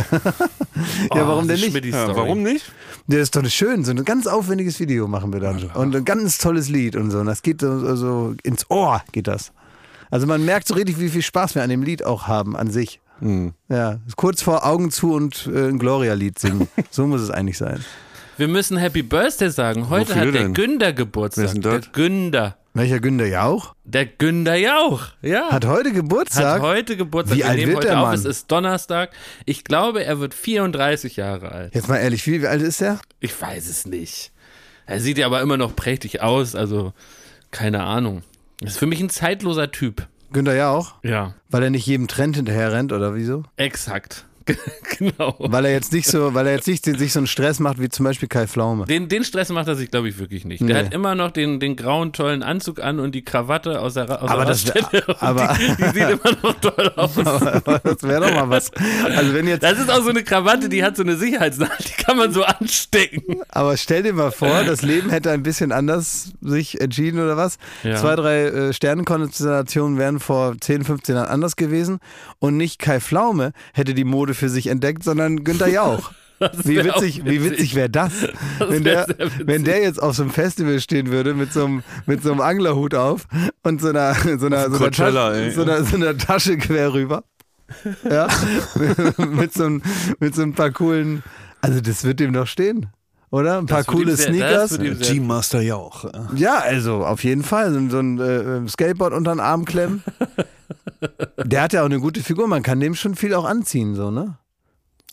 Ja, warum Oh, denn die nicht? Schmidti-Story. Ja, warum nicht? Das ist doch schön, so ein ganz aufwendiges Video machen wir dann. Und ein ganz tolles Lied und so. Und das geht so, so ins Ohr, geht das. Also man merkt so richtig, wie viel Spaß wir an dem Lied auch haben, an sich. Hm. Ja, kurz vor Augen zu und äh, ein Gloria-Lied singen. So muss es eigentlich sein. Wir müssen Happy Birthday sagen. Heute Wofür hat der denn? Günder Geburtstag. Wer ist denn Der das? Günder. Welcher Günther Jauch? Der Günder Jauch. Ja. Hat heute Geburtstag? Hat heute Geburtstag. Wie Wir alt nehmen wird heute der auf, Mann? es ist Donnerstag. Ich glaube, er wird vierunddreißig Jahre alt. Jetzt mal ehrlich, wie, wie alt ist der? Ich weiß es nicht. Er sieht ja aber immer noch prächtig aus, also keine Ahnung. Das ist für mich ein zeitloser Typ. Günther Jauch? Ja. Weil er nicht jedem Trend hinterher rennt oder wieso? Exakt. Genau. Weil er jetzt nicht so, weil er jetzt nicht sich so einen Stress macht wie zum Beispiel Kai Pflaume. Den, den Stress macht er sich, glaube ich, wirklich nicht. Nee. Der hat immer noch den, den grauen, tollen Anzug an und die Krawatte aus der, aus Aber der das- Raststätte. Und aber- die, die sieht immer noch toll aus. Aber das wäre doch mal was. Also wenn jetzt, Das ist auch so eine Krawatte, die hat so eine Sicherheitsnaht, die kann man so anstecken. aber stell dir mal vor, das Leben hätte ein bisschen anders sich entschieden oder was. Ja. Zwei, drei äh, Sternenkonstellationen wären vor zehn, fünfzehn Jahren anders gewesen und nicht Kai Pflaume hätte die Mode für sich entdeckt, sondern Günther Jauch. Wie wär witzig, auch wie witzig. witzig wäre das, Das wenn, wär der, sehr witzig. wenn der jetzt auf so einem Festival stehen würde mit so einem, mit so einem Anglerhut auf und so einer, so einer, so einer, Coachella, Tasche, ey. so einer, so einer Tasche quer rüber. Ja, mit, so ein, mit so ein paar coolen, also das wird dem doch stehen, oder? Ein paar Das wird ihm coole sehr- das Sneakers. wird ihm sehr- G-Master Jauch. Ja, also auf jeden Fall. So, so ein äh, Skateboard unter den Arm klemmen. Der hat ja auch eine gute Figur, man kann dem schon viel auch anziehen, so, ne?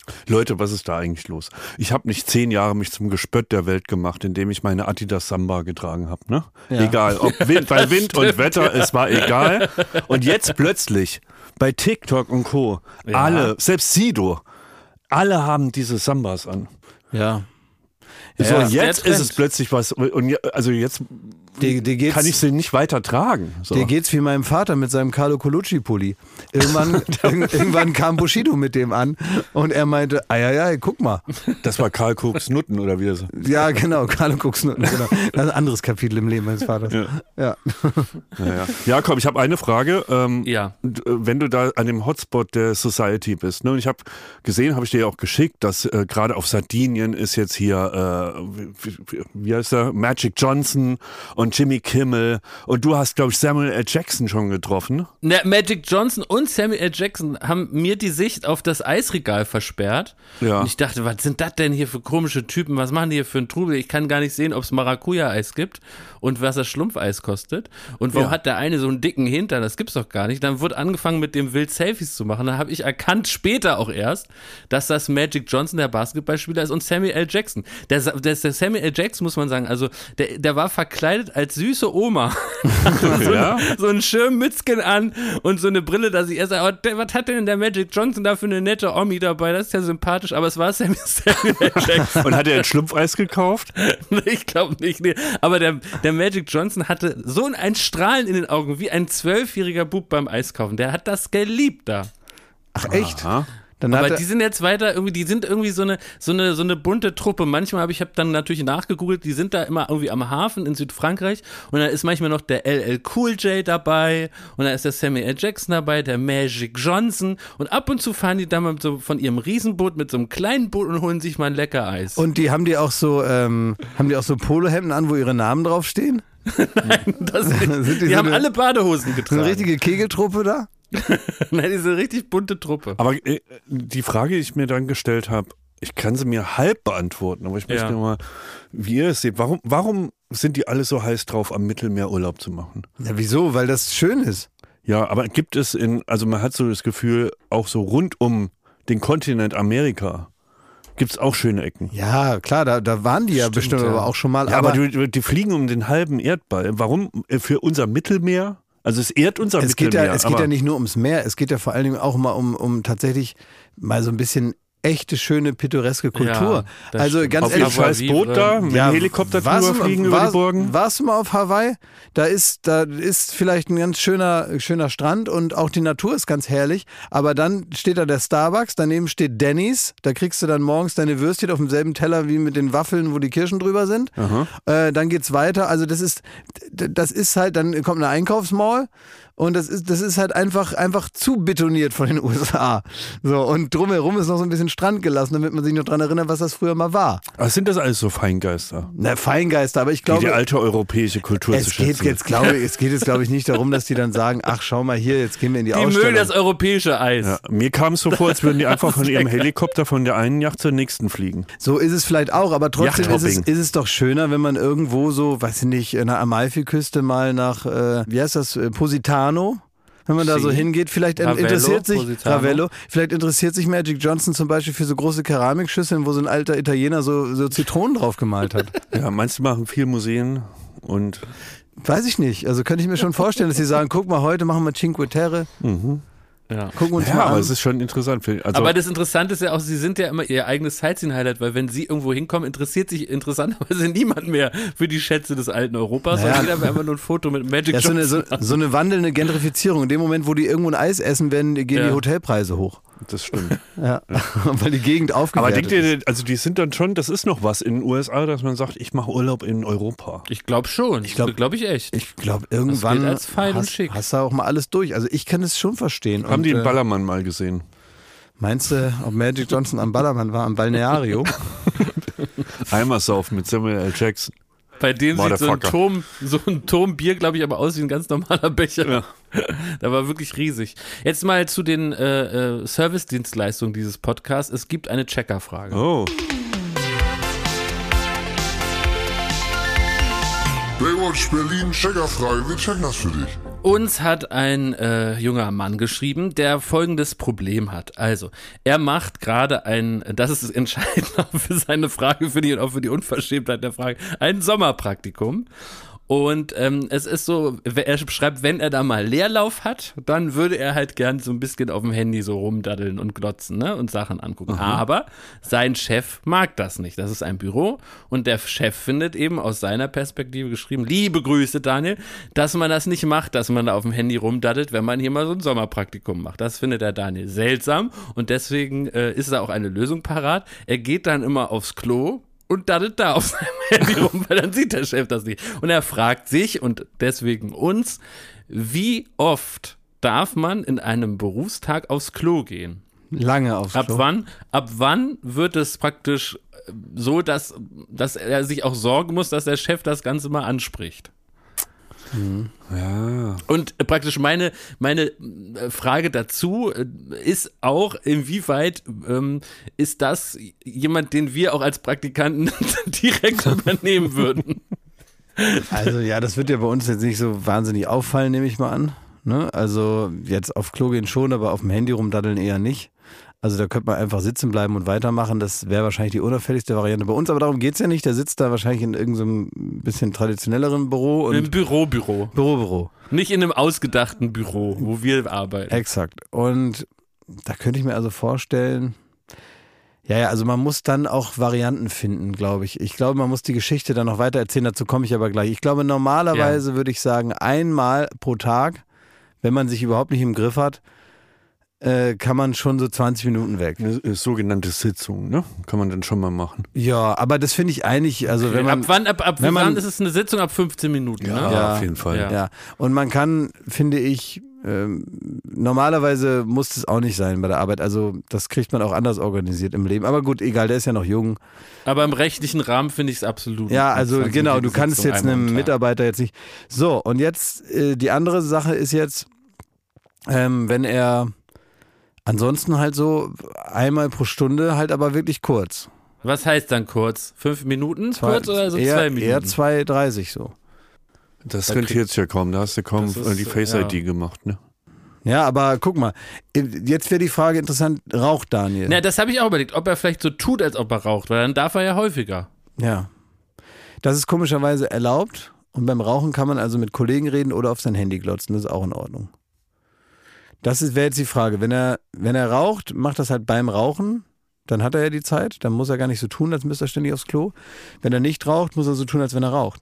Leute, was ist da eigentlich los? Ich habe nicht zehn Jahre mich zum Gespött der Welt gemacht, indem ich meine Adidas Samba getragen habe. Ne? Ja. Egal, ob Wind, bei Wind stimmt, und Wetter, ja. Es war egal. Und jetzt plötzlich bei TikTok und Co. Ja. Alle, selbst Sido, alle haben diese Sambas an. Ja. So, ja, jetzt ist es plötzlich was, und also jetzt die, die geht's, kann ich sie nicht weiter tragen. So. Dir geht's wie meinem Vater mit seinem Carlo Colucci-Pulli. Irgendwann, irgendwann kam Bushido mit dem an und er meinte, ei, guck mal. Das war Karl Koks Nutten oder wie er so. Ja, genau, Karl Koks Nutten, genau. Das ist ein anderes Kapitel im Leben meines Vaters. Ja, ja. ja, ja. Jakob, ich habe eine Frage. Ähm, ja. Wenn du da an dem Hotspot der Society bist, ne, und ich habe gesehen, habe ich dir ja auch geschickt, dass äh, gerade auf Sardinien ist jetzt hier, äh, wie, wie heißt der, Magic Johnson und Jimmy Kimmel und du hast, glaube ich, Samuel L. Jackson schon getroffen. Na, Magic Johnson und Samuel L. Jackson haben mir die Sicht auf das Eisregal versperrt. Ja. Und ich dachte, was sind das denn hier für komische Typen? Was machen die hier für einen Trubel? Ich kann gar nicht sehen, ob es Maracuja-Eis gibt und was das Schlumpfeis kostet. Und warum ja. hat der eine so einen dicken Hintern? Das gibt's doch gar nicht. Dann wurde angefangen, mit dem wild Selfies zu machen. Da habe ich erkannt, später auch erst, dass das Magic Johnson, der Basketballspieler ist, und Samuel L. Jackson. Der, der, der Samuel L. Jackson, muss man sagen, also der, der war verkleidet als süße Oma. so, ja? ein, so ein Schirmmützchen an und so eine Brille, dass ich erst sage, oh, was hat denn der Magic Johnson da für eine nette Omi dabei? Das ist ja sympathisch, aber es war Samuel, Samuel L. Jackson. Und hat er ein Schlumpfeis gekauft? Ich glaube nicht, nee. Aber der, der Magic Johnson hatte so ein Strahlen in den Augen, wie ein zwölfjähriger Bub beim Eiskaufen. Der hat das geliebt da. Ach echt? Aha. Dann aber die sind jetzt weiter irgendwie, die sind irgendwie so eine so eine so eine bunte Truppe. Manchmal habe ich habe dann natürlich nachgegoogelt, die sind da immer irgendwie am Hafen in Südfrankreich und da ist manchmal noch der L L Cool J dabei und da ist der Samuel L. Jackson dabei, der Magic Johnson und ab und zu fahren die da mal so von ihrem Riesenboot mit so einem kleinen Boot und holen sich mal ein lecker Eis. Und die haben die auch so ähm, haben die auch so Polohemden an, wo ihre Namen draufstehen? Nein, das nicht. die, die so haben eine, alle Badehosen getragen. So eine richtige Kegeltruppe da? Nein, diese richtig bunte Truppe. Aber äh, die Frage, die ich mir dann gestellt habe, ich kann sie mir halb beantworten, aber ich möchte ja. mal, wie ihr es seht, warum, warum sind die alle so heiß drauf, am Mittelmeer Urlaub zu machen? Ja, wieso? Weil das schön ist. Ja, aber gibt es in, also man hat so das Gefühl, auch so rund um den Kontinent Amerika gibt es auch schöne Ecken. Ja, klar, da, da waren die ja Stimmt, bestimmt ja. aber auch schon mal. Ja, aber, aber die, die fliegen um den halben Erdball. Warum für unser Mittelmeer? Also es ehrt unser es Mittelmeer. Geht ja, es geht ja nicht nur ums Meer, es geht ja vor allen Dingen auch mal um, um tatsächlich mal so ein bisschen echte, schöne, pittoreske Kultur. Ja, also stimmt. ganz auf ehrlich, dem scheiß Boot da, mit ja, dem Helikopter drüber fliegen über die Burgen. Warst du mal auf Hawaii? Da ist, da ist vielleicht ein ganz schöner, schöner Strand und auch die Natur ist ganz herrlich, aber dann steht da der Starbucks, daneben steht Denny's, da kriegst du dann morgens deine Würstchen auf demselben Teller wie mit den Waffeln, wo die Kirschen drüber sind. Äh, dann geht's weiter, also das ist, das ist halt, dann kommt eine Einkaufsmall. Und das ist, das ist halt einfach, einfach zu betoniert von den U S A. So, und drumherum ist noch so ein bisschen Strand gelassen, damit man sich noch dran erinnert, was das früher mal war. Aber sind das alles so Feingeister? Na, Feingeister, aber ich glaube. Die, die alte europäische Kultur es zu schätzen. Geht jetzt, glaube ich, es geht jetzt, glaube ich, nicht darum, dass die dann sagen, ach, schau mal hier, jetzt gehen wir in die, die Ausstellung. Die mögen das europäische Eis. Ja, mir kam es so vor, als würden die einfach von ihrem Helikopter von der einen Yacht zur nächsten fliegen. So ist es vielleicht auch, aber trotzdem ist es, ist es doch schöner, wenn man irgendwo so, weiß ich nicht, in der Amalfiküste mal nach, äh, wie heißt das, Positano? Wenn man da so hingeht, vielleicht Ravello, interessiert sich Positano. Ravello, vielleicht interessiert sich Magic Johnson zum Beispiel für so große Keramikschüsseln, wo so ein alter Italiener so, so Zitronen drauf gemalt hat. Ja, meinst du, machen viel Museen und... Weiß ich nicht. Also könnte ich mir schon vorstellen, dass sie sagen, guck mal, heute machen wir Cinque Terre. Mhm. Ja. Gucken uns ja, mal an. aber es ist schon interessant. Also aber das Interessante ist ja auch, sie sind ja immer ihr eigenes Sightseeing-Highlight, weil wenn sie irgendwo hinkommen, interessiert sich interessanterweise niemand mehr für die Schätze des alten Europas, naja. sondern jeder will einfach nur ein Foto mit Magic ja, Johnson. So eine, so, so eine wandelnde Gentrifizierung. In dem Moment, wo die irgendwo ein Eis essen, werden, gehen ja. die Hotelpreise hoch. Das stimmt. Ja, ja. Weil die Gegend aufgewertet Aber denkt ihr, also die sind dann schon, das ist noch was in den U S A, dass man sagt, ich mache Urlaub in Europa. Ich glaube schon. Ich glaube glaub ich echt. Ich glaube irgendwann als fein hast, und schick. hast du auch mal alles durch. Also ich kann es schon verstehen. Haben und, die den Ballermann äh, mal gesehen? Meinst du, ob Magic Johnson am Ballermann war, am Balneario? Eimersauf mit Samuel L. Jackson. Bei dem sieht so ein Turm, so ein Turmbier, glaube ich, aber aus wie ein ganz normaler Becher. Ja. Der war wirklich riesig. Jetzt mal zu den äh, äh, Service-Dienstleistungen dieses Podcasts. Es gibt eine Checkerfrage. Oh. Baywatch Berlin, Checkerfrage. Wir checken das für dich. Uns hat ein äh, junger Mann geschrieben, der folgendes Problem hat. Also, er macht gerade ein, das ist entscheidend auch für seine Frage, für die und auch für die Unverschämtheit der Frage, ein Sommerpraktikum. Und ähm, es ist so, er schreibt, wenn er da mal Leerlauf hat, dann würde er halt gern so ein bisschen auf dem Handy so rumdaddeln und glotzen, ne, und Sachen angucken. Mhm. Aber sein Chef mag das nicht. Das ist ein Büro und der Chef findet eben aus seiner Perspektive geschrieben, liebe Grüße Daniel, dass man das nicht macht, dass man da auf dem Handy rumdaddelt, wenn man hier mal so ein Sommerpraktikum macht. Das findet der Daniel seltsam und deswegen äh, ist da auch eine Lösung parat. Er geht dann immer aufs Klo und daddelt da auf seinem Handy rum, weil dann sieht der Chef das nicht. Und er fragt sich und deswegen uns, wie oft darf man in einem Berufstag aufs Klo gehen? Lange aufs Klo. Ab wann, ab wann wird es praktisch so, dass, dass er sich auch sorgen muss, dass der Chef das Ganze mal anspricht? Mhm. Ja. Und praktisch meine, meine Frage dazu ist auch, inwieweit ähm, ist das jemand, den wir auch als Praktikanten direkt übernehmen würden? Also ja, das wird ja bei uns jetzt nicht so wahnsinnig auffallen, nehme ich mal an. Ne? Also jetzt auf Klo gehen schon, aber auf dem Handy rumdaddeln eher nicht. Also da könnte man einfach sitzen bleiben und weitermachen. Das wäre wahrscheinlich die unauffälligste Variante bei uns. Aber darum geht es ja nicht. Der sitzt da wahrscheinlich in irgendeinem bisschen traditionelleren Büro. Und Im Büro, Büro. Büro, Büro. Nicht in einem ausgedachten Büro, wo wir arbeiten. Exakt. Und da könnte ich mir also vorstellen, ja, ja, also man muss dann auch Varianten finden, glaube ich. Ich glaube, man muss die Geschichte dann noch weiter erzählen. Dazu komme ich aber gleich. Ich glaube, normalerweise ja. würde ich sagen, einmal pro Tag, wenn man sich überhaupt nicht im Griff hat, Äh, kann man schon so zwanzig Minuten weg. Eine sogenannte Sitzung, ne? Kann man dann schon mal machen. Ja, aber das finde ich eigentlich, also wenn man... Ab wann, ab, ab wenn man, wann ist es eine Sitzung? Ab fünfzehn Minuten, ja, ne? Ja, auf jeden Fall. Ja. ja. Und man kann, finde ich, ähm, normalerweise muss es auch nicht sein bei der Arbeit. Also das kriegt man auch anders organisiert im Leben. Aber gut, egal, der ist ja noch jung. Aber im rechtlichen Rahmen finde ich es absolut. Ja, also genau, du kannst jetzt einem Mitarbeiter jetzt nicht... So, und jetzt, äh, die andere Sache ist jetzt, ähm, wenn er... Ansonsten halt so einmal pro Stunde, halt aber wirklich kurz. Was heißt dann kurz? Fünf Minuten zwei, kurz oder so eher, zwei Minuten? Eher zwei dreißig so. Das da könnte jetzt ja kommen, da hast du kaum die Face-I D ja. gemacht, ne? Ja, aber guck mal, jetzt wäre die Frage interessant, raucht Daniel? Na, das habe ich auch überlegt, ob er vielleicht so tut, als ob er raucht, weil dann darf er ja häufiger. Ja. Das ist komischerweise erlaubt und beim Rauchen kann man also mit Kollegen reden oder auf sein Handy glotzen, das ist auch in Ordnung. Das wäre jetzt die Frage. Wenn er, wenn er raucht, macht das halt beim Rauchen, dann hat er ja die Zeit, dann muss er gar nicht so tun, als müsste er ständig aufs Klo. Wenn er nicht raucht, muss er so tun, als wenn er raucht.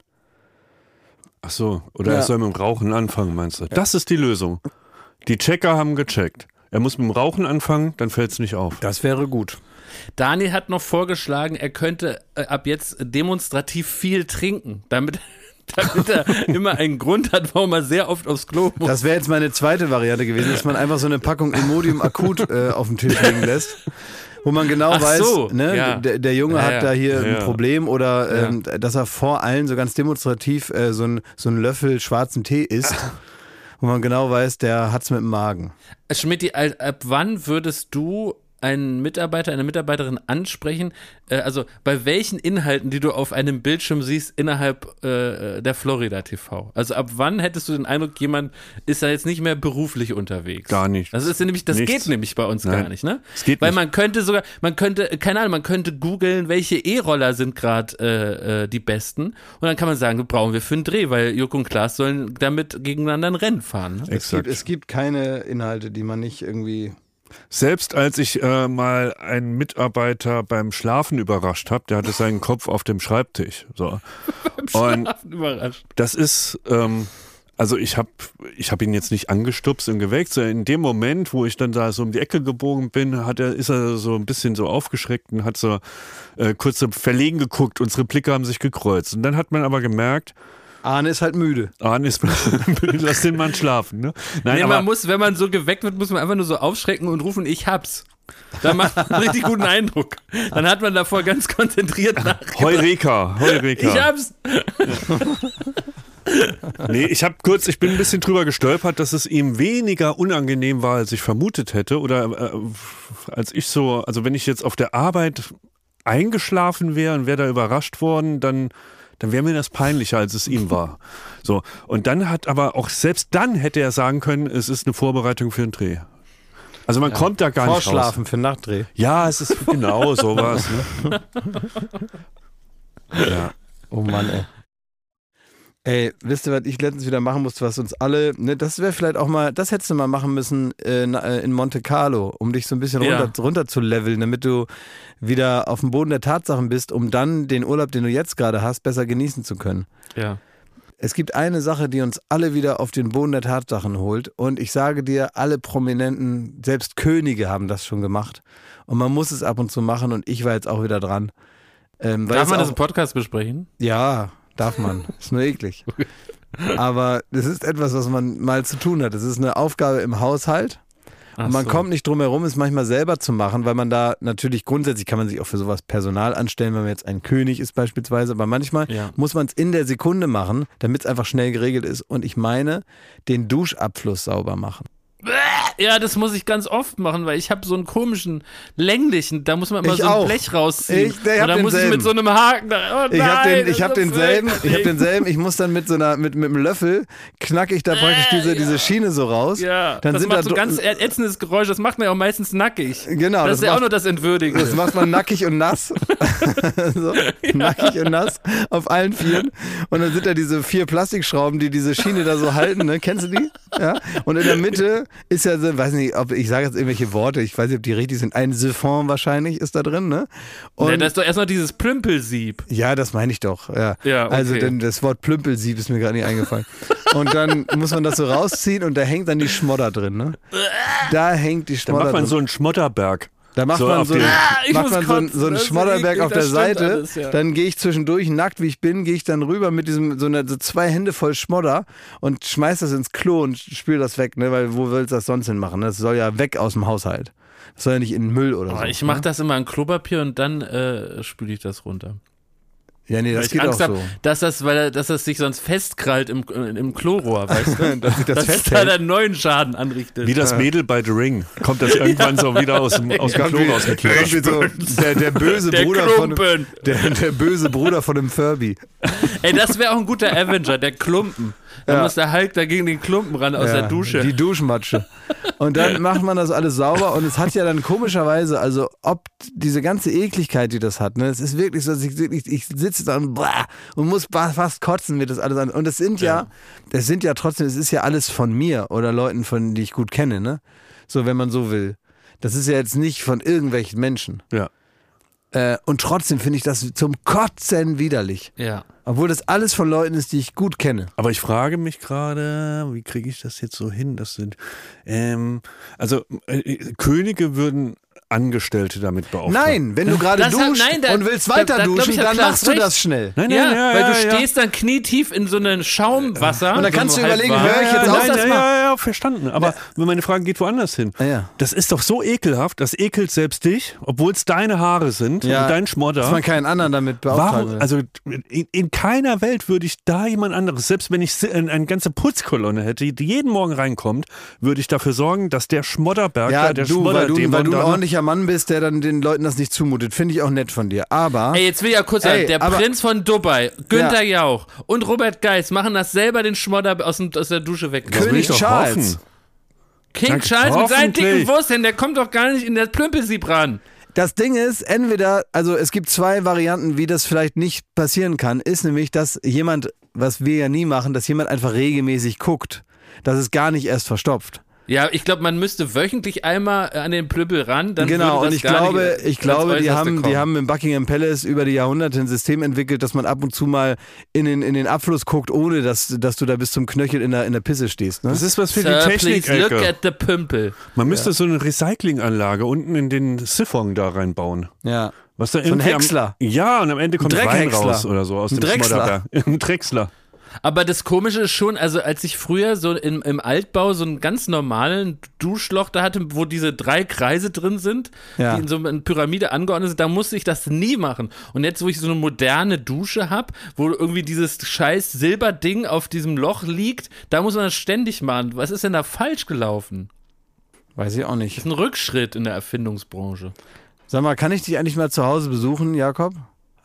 Ach so, oder ja. er soll mit dem Rauchen anfangen, meinst du? Ja. Das ist die Lösung. Die Checker haben gecheckt. Er muss mit dem Rauchen anfangen, dann fällt es nicht auf. Das wäre gut. Daniel hat noch vorgeschlagen, er könnte äh, ab jetzt demonstrativ viel trinken, damit... damit er immer einen Grund hat, warum er sehr oft aufs Klo muss. Das wäre jetzt meine zweite Variante gewesen, dass man einfach so eine Packung Imodium akut äh, auf dem Tisch liegen lässt, wo man genau Ach weiß, so, ne, ja. der, der Junge ja, hat ja. da hier ja, ein Problem oder ja. ähm, dass er vor allen so ganz demonstrativ äh, so, ein, so einen Löffel schwarzen Tee isst, wo man genau weiß, der hat's mit dem Magen. Schmidti, ab wann würdest du einen Mitarbeiter, eine Mitarbeiterin ansprechen, äh, also bei welchen Inhalten, die du auf einem Bildschirm siehst, innerhalb äh, der Florida T V? Also ab wann hättest du den Eindruck, jemand ist da jetzt nicht mehr beruflich unterwegs? Gar nicht. Das ist nämlich, das Nichts. geht nämlich bei uns Nein. gar nicht, ne? Es geht Weil nicht. man könnte sogar, man könnte, keine Ahnung, man könnte googeln, welche E-Roller sind gerade äh, äh, die besten und dann kann man sagen, brauchen wir für einen Dreh, weil Joko und Klaas sollen damit gegeneinander ein Rennen fahren. Ne? Es gibt, es gibt keine Inhalte, die man nicht irgendwie... Selbst als ich äh, mal einen Mitarbeiter beim Schlafen überrascht habe, der hatte seinen Kopf auf dem Schreibtisch. So. beim Und Schlafen überrascht. Das ist, ähm, also ich habe ich hab ihn jetzt nicht angestupst und geweckt, sondern in dem Moment, wo ich dann da so um die Ecke gebogen bin, hat er, ist er so ein bisschen so aufgeschreckt und hat so äh, kurz so verlegen geguckt. Unsere Blicke haben sich gekreuzt. Und dann hat man aber gemerkt, Arne ist halt müde. Arne ist lass den Mann schlafen. Ne? Nein, nee, aber man muss, wenn man so geweckt wird, muss man einfach nur so aufschrecken und rufen, ich hab's. Dann macht man einen richtig guten Eindruck. Dann hat man davor ganz konzentriert nachgedacht. Heureka, Heureka. Ich hab's. Nee, ich habe kurz, ich bin ein bisschen drüber gestolpert, dass es ihm weniger unangenehm war, als ich vermutet hätte. Oder äh, als ich so, also wenn ich jetzt auf der Arbeit eingeschlafen wäre und wäre da überrascht worden, dann dann wäre mir das peinlicher, als es ihm war. So. Und dann hat aber auch, selbst dann hätte er sagen können, es ist eine Vorbereitung für einen Dreh. Also man ja. kommt da gar nicht raus. Vorschlafen für Nachtdreh. Ja, es ist genau sowas. Ne? Ja. Oh Mann, ey. Ey, wisst ihr, was ich letztens wieder machen musste, was uns alle, ne, das wäre vielleicht auch mal, das hättest du mal machen müssen äh, in Monte Carlo, um dich so ein bisschen ja. runter, runter zu leveln, damit du wieder auf dem Boden der Tatsachen bist, um dann den Urlaub, den du jetzt gerade hast, besser genießen zu können. Ja. Es gibt eine Sache, die uns alle wieder auf den Boden der Tatsachen holt und ich sage dir, alle Prominenten, selbst Könige haben das schon gemacht und man muss es ab und zu machen und ich war jetzt auch wieder dran. Ähm, Darf man auch, das im Podcast besprechen? Ja, darf man. Ist nur eklig. Aber das ist etwas, was man mal zu tun hat. Das ist eine Aufgabe im Haushalt. Und man so. kommt nicht drum herum, es manchmal selber zu machen, weil man da natürlich grundsätzlich kann man sich auch für sowas Personal anstellen, wenn man jetzt ein König ist beispielsweise. Aber manchmal Ja. muss man es in der Sekunde machen, damit es einfach schnell geregelt ist. Und ich meine, den Duschabfluss sauber machen. Ja, das muss ich ganz oft machen, weil ich habe so einen komischen, länglichen, da muss man immer Ich so ein auch. Blech rausziehen. Ich- der und hab dann muss ich denselben. mit so einem Haken da, oh Ich nein, habe den, ich das hab ist denselben, ich habe fürchterlich. denselben, ich muss dann mit so einer, mit, mit einem Löffel, knacke ich da praktisch diese, diese Schiene so raus. Ja, dann das sind macht da so dr- ganz ätzendes Geräusch, das macht man ja auch meistens nackig. Genau, das, das ist ja auch macht- nur das Entwürdigende. Das macht man nackig und nass. so, nackig und nass auf allen Vieren. Und dann sind da diese vier Plastikschrauben, die diese Schiene da so halten. Ne? Kennst du die? Ja. Und in der Mitte ist ja so, weiß nicht, ob ich sage jetzt irgendwelche Worte, ich weiß nicht, ob die richtig sind. Ein Siphon wahrscheinlich ist da drin. Ne? Und ja, das ist doch erst noch dieses Plümpelsieb. ja, das meine ich doch. Ja. Ja, okay. Also denn das Wort Plümpelsieb ist mir gerade nicht eingefallen. Und dann muss man das so rausziehen und da hängt dann die Schmodder drin. Ne? Da hängt die Da Schmodder macht man drin. so einen Schmotterberg. Da macht So man auf so, den- einen- Ah, ich macht muss man so, einen- kotzen, so einen das ist Schmodderberg eklig, auf der das stimmt Seite. alles, ja. Dann gehe ich zwischendurch, nackt wie ich bin, gehe ich dann rüber mit diesem so, eine, so zwei Hände voll Schmodder und schmeiß das ins Klo und spül das weg, ne? Weil wo willst du das sonst hin machen? Ne? Das soll ja weg aus dem Haushalt. Das soll ja nicht in den Müll oder Oh, so. ich mache ne? das immer in Klopapier und dann äh, spüle ich das runter. Ja, nee, Weil das ich geht Angst auch habe, so. dass das, weil er- dass das sich sonst festkrallt im, im Chlorrohr, weißt du? Dass sich das dass es da festhält. einen neuen Schaden anrichtet. Wie das Mädel bei The Ring. Kommt das irgendwann so wieder aus dem, aus dem Kommt Klo wie- rausgeklebt. kommt wie so der, der böse Der Bruder von Klumpen. einem, der, der böse Bruder von einem Furby. Ey, das wäre auch ein guter Avenger, der Klumpen. Da Ja. muss der Hulk da gegen den Klumpen ran aus Ja, der Dusche. Die Duschmatsche. Und dann macht man das alles sauber und es hat ja dann komischerweise, also ob diese ganze Ekligkeit, die das hat, ne, es ist wirklich so, dass ich, wirklich- ich sitze da und, blah, und muss ba- fast kotzen, mir das alles an. Und es sind ja, das sind ja trotzdem, es ist ja alles von mir oder Leuten, von die ich gut kenne, ne? So, wenn man so will. Das ist ja jetzt nicht von irgendwelchen Menschen. Ja. Äh, und trotzdem finde ich das zum Kotzen widerlich. Ja. Obwohl das alles von Leuten ist, die ich gut kenne. Aber ich frage mich gerade, wie kriege ich das jetzt so hin? Das sind, ähm, also äh, Könige würden Angestellte damit beauftragen. Nein, wenn du gerade Das hat- duschst nein, da- und willst da- weiter da glaub duschen, ich, hat dann Klaas machst du recht. das schnell. Nein, Ja, nein, ja, weil ja, du ja. stehst dann knietief in so einem Schaumwasser. Und dann kannst so du überlegen, halb warm. höre ich jetzt ja, auf, nein, das ja, mal- ja, ja, verstanden. Aber meine Frage geht woanders hin. Ah, ja. Das ist doch so ekelhaft, das ekelt selbst dich, obwohl es deine Haare sind Ja, und dein Dass Schmodder. man keinen anderen damit beauftragen Warum, will. also in, in keiner Welt würde ich da jemand anderes, selbst wenn ich si- eine, eine ganze Putzkolonne hätte, die jeden Morgen reinkommt, würde ich dafür sorgen, dass der Schmodderberg, ja, da, der du, weil du, weil Schmodderdämon du ein da- ordentlicher Mann bist, der dann den Leuten das nicht zumutet. Finde ich auch nett von dir. Aber Ey, jetzt will ich ja kurz Ey, sagen, der aber- Prinz von Dubai, Günther Jauch und Robert Geis machen das selber den Schmodder aus, dem, aus der Dusche weg. Das will König ich doch Charles. hoffen. King Na, Charles mit seinen dicken hoffentlich. Würstchen, der kommt doch gar nicht in das Plümpelsieb ran. das Ding ist, entweder, also es gibt zwei Varianten, wie das vielleicht nicht passieren kann, ist nämlich, dass jemand, was wir ja nie machen, dass jemand einfach regelmäßig guckt, dass es gar nicht erst verstopft. Ja, ich glaube, man müsste wöchentlich einmal an den Plüppel ran, dann Genau, würde das und ich gar glaube, nicht ich ans glaube, die Äußerste haben, kommen. die haben im Buckingham Palace über die Jahrhunderte ein System entwickelt, dass man ab und zu mal in den, in den Abfluss guckt, ohne dass, dass du da bis zum Knöchel in der, in der Pisse stehst. Ne? Das ist was für Sir, die Technik, please look Ecke. at the Pümpel. Man müsste so eine Recyclinganlage unten in den Siphon da reinbauen. Ja. Was da ein irgendwie am- Häcksler. Ja, und am Ende kommt Wein Dreckhäcksler. raus oder so aus Ein dem Drechsler. Schmodderberg. Ein Drechsler. Aber das Komische ist schon, also als ich früher so im, im Altbau so einen ganz normalen Duschloch da hatte, wo diese drei Kreise drin sind, Ja. die in so einer Pyramide angeordnet sind, da musste ich das nie machen. Und jetzt, wo ich so eine moderne Dusche habe, wo irgendwie dieses scheiß Silberding auf diesem Loch liegt, da muss man das ständig machen. Was ist denn da falsch gelaufen? Weiß ich auch nicht. Das ist ein Rückschritt in der Erfindungsbranche. Sag mal, kann ich dich eigentlich mal zu Hause besuchen, Jakob?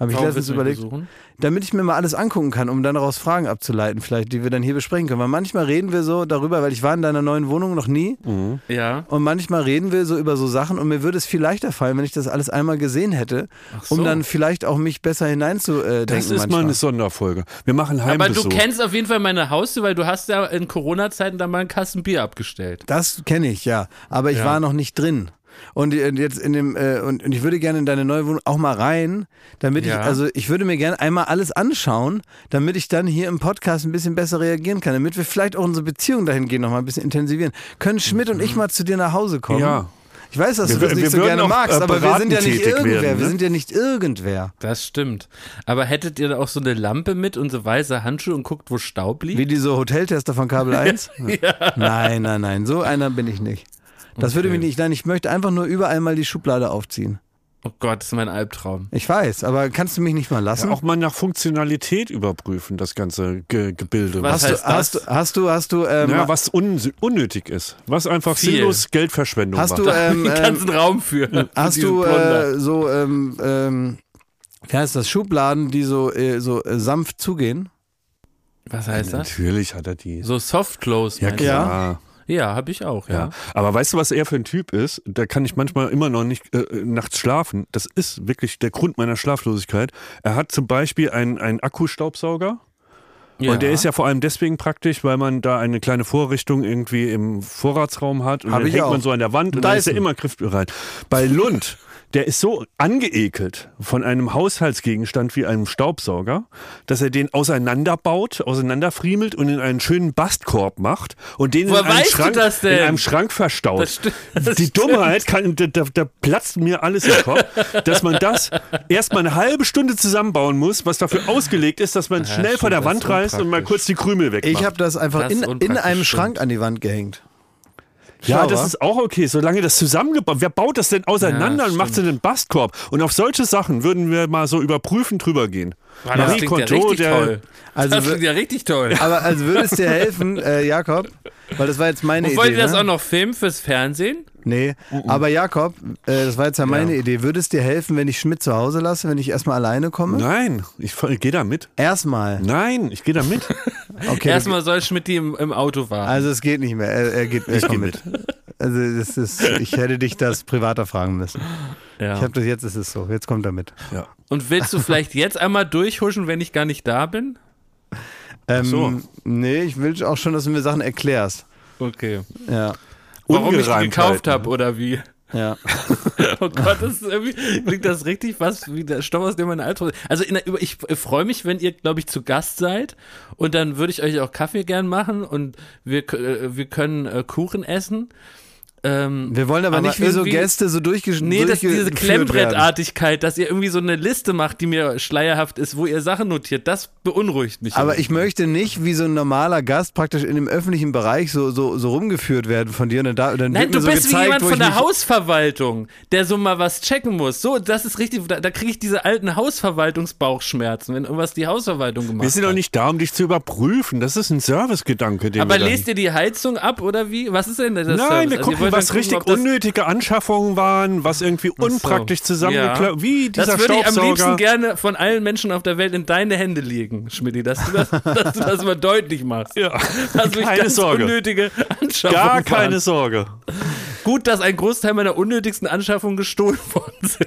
Habe ich Warum letztens willst du mich überlegt. besuchen? Damit ich mir mal alles angucken kann, um dann daraus Fragen abzuleiten, vielleicht, die wir dann hier besprechen können. Weil manchmal reden wir so darüber, weil ich war in deiner neuen Wohnung noch nie. Mhm. Ja. Und manchmal reden wir so über so Sachen und mir würde es viel leichter fallen, wenn ich das alles einmal gesehen hätte, Ach so. um dann vielleicht auch mich besser hineinzudenken. Das ist manchmal. mal eine Sonderfolge. Wir machen Aber Heimbesuch. du kennst auf jeden Fall meine Haustür, weil du hast ja in Corona-Zeiten da mal einen Kasten Bier abgestellt. Das kenne ich, ja. Aber ich Ja. war noch nicht drin. Und jetzt in dem, äh, und, und ich würde gerne in deine neue Wohnung auch mal rein, damit Ja. ich, also ich würde mir gerne einmal alles anschauen, damit ich dann hier im Podcast ein bisschen besser reagieren kann, damit wir vielleicht auch unsere Beziehung dahingehend noch mal ein bisschen intensivieren. Können Schmidt und ich mal zu dir nach Hause kommen? Ja. Ich weiß, dass Wir- du das nicht wir so würden gerne auch, magst, äh, aber wir sind ja nicht beratend tätig irgendwer. werden, Wir ne? sind ja nicht irgendwer. Das stimmt. Aber hättet ihr da auch so eine Lampe mit und so weiße Handschuhe und guckt, wo Staub liegt? Wie diese Hoteltester von Kabel eins? Nein, nein, nein, so einer bin ich nicht. Das würde Okay. mich nicht, nein, ich möchte einfach nur überall mal die Schublade aufziehen. Oh Gott, das ist mein Albtraum. Ich weiß, aber kannst du mich nicht mal lassen? Ja, auch mal nach Funktionalität überprüfen, das ganze Ge Gebilde. Was hast, heißt du, hast, das? du, hast du, hast du, ähm, ja, was un unnötig ist. Was einfach Viel. sinnlos Geldverschwendung hast du, war. ähm, Den ähm, ganzen Raum für. hast für diesen du Plunder. äh, so, ähm, ähm, wie heißt das, Schubladen, die so, äh, so äh, sanft zugehen? Was heißt das? Natürlich hat er die. So Soft Close, Ja, meinst du? klar. Ja, habe ich auch, ja. Ja. Aber weißt du, was er für ein Typ ist? Da kann ich manchmal immer noch nicht äh, nachts schlafen. Das ist wirklich der Grund meiner Schlaflosigkeit. Er hat zum Beispiel einen, einen Akkustaubsauger. Ja. Und der ist ja vor allem deswegen praktisch, weil man da eine kleine Vorrichtung irgendwie im Vorratsraum hat. Und Hab dann ich hängt auch. man so an der Wand und dann ist er Dyson. immer griffbereit. Bei Lund, der ist so angeekelt von einem Haushaltsgegenstand wie einem Staubsauger, dass er den auseinanderbaut, auseinanderfriemelt und in einen schönen Bastkorb macht und den in Woher einem, weißt du Schrank, das denn? in einem Schrank verstaut. Das sti- das Die stimmt. Dummheit, kann, da, da, da platzt mir alles im Kopf, dass man das erstmal eine halbe Stunde zusammenbauen muss, was dafür ausgelegt ist, dass man schnell stimmt, von der das Wand ist reißt und mal unpraktisch. kurz die Krümel wegmacht. Ich habe das einfach Das in, ist in unpraktisch, einem stimmt. Schrank an die Wand gehängt. Ja, Schlau, das wa? ist auch okay, solange das zusammengebaut. Wer baut das denn auseinander Ja, und macht es in stimmt. den Bastkorb? Und auf solche Sachen würden wir mal so überprüfen drüber gehen. Boah, das Marie klingt ja Kondo, richtig der- toll. Also das wir- klingt ja richtig toll. Aber also würde es dir helfen, äh, Jakob, weil das war jetzt meine Und Idee. wollt ihr das ne? auch noch filmen fürs Fernsehen? Nee, aber Jakob, äh, das war jetzt ja meine Idee. Würde es dir helfen, wenn ich Schmidt zu Hause lasse, wenn ich erstmal alleine komme? Nein, ich gehe da mit. Erstmal. Nein, ich gehe da mit. Okay. Erstmal soll Schmidt die im, im Auto fahren. Also es geht nicht mehr. Er, er geht Ich ich geh mit. Also das ist, ich hätte dich das privater fragen müssen. ja. Ich habe das jetzt ist es so. Jetzt kommt er mit. Ja. Und willst du vielleicht jetzt einmal durchhuschen, wenn ich gar nicht da bin? Ähm, so. Nee, ich will auch schon, dass du mir Sachen erklärst. Okay. Ja, Warum ich die Ungereimtheiten. gekauft habe oder wie? ja. Oh Gott, das ist irgendwie, klingt das richtig was wie der Stoff, aus dem man Albtraum. Also in der, ich freue mich, wenn ihr, glaube ich, zu Gast seid und dann würde ich euch auch Kaffee gern machen und wir, äh, wir können äh, Kuchen essen. Ähm, Wir wollen aber, nicht wie so irgendwie- Gäste so durchgesch Nee, das, diese durchgeführt werden. Klemmbrettartigkeit, dass ihr irgendwie so eine Liste macht, die mir schleierhaft ist, wo ihr Sachen notiert, das beunruhigt mich. Aber irgendwie. ich möchte nicht wie so ein normaler Gast praktisch in dem öffentlichen Bereich so, so, so rumgeführt werden von dir. Und da, dann Nein, wird du mir so bist gezeigt, wie jemand wo von ich der mich- Hausverwaltung, der so mal was checken muss. So, das ist richtig, da, da kriege ich diese alten Hausverwaltungsbauchschmerzen, wenn irgendwas die Hausverwaltung gemacht Wir sind hat. doch nicht da, um dich zu überprüfen. Das ist ein Servicegedanke, den Aber wir dann- lest ihr die Heizung ab oder wie? Was ist denn das? Nein, Service? wir Also ihr gucken, wollt was dann richtig ob das- unnötige Anschaffungen waren, was irgendwie unpraktisch zusammengeklappt, wie dieser Das würde ich am liebsten Staubsauger. gerne von allen Menschen auf der Welt in deine Hände legen, Schmidti, dass du das, dass du das mal deutlich machst. Ja, Dass wirklich keine ganz Sorge. unnötige Anschaffungen Gar waren. keine Sorge. Gut, dass ein Großteil meiner unnötigsten Anschaffungen gestohlen worden sind.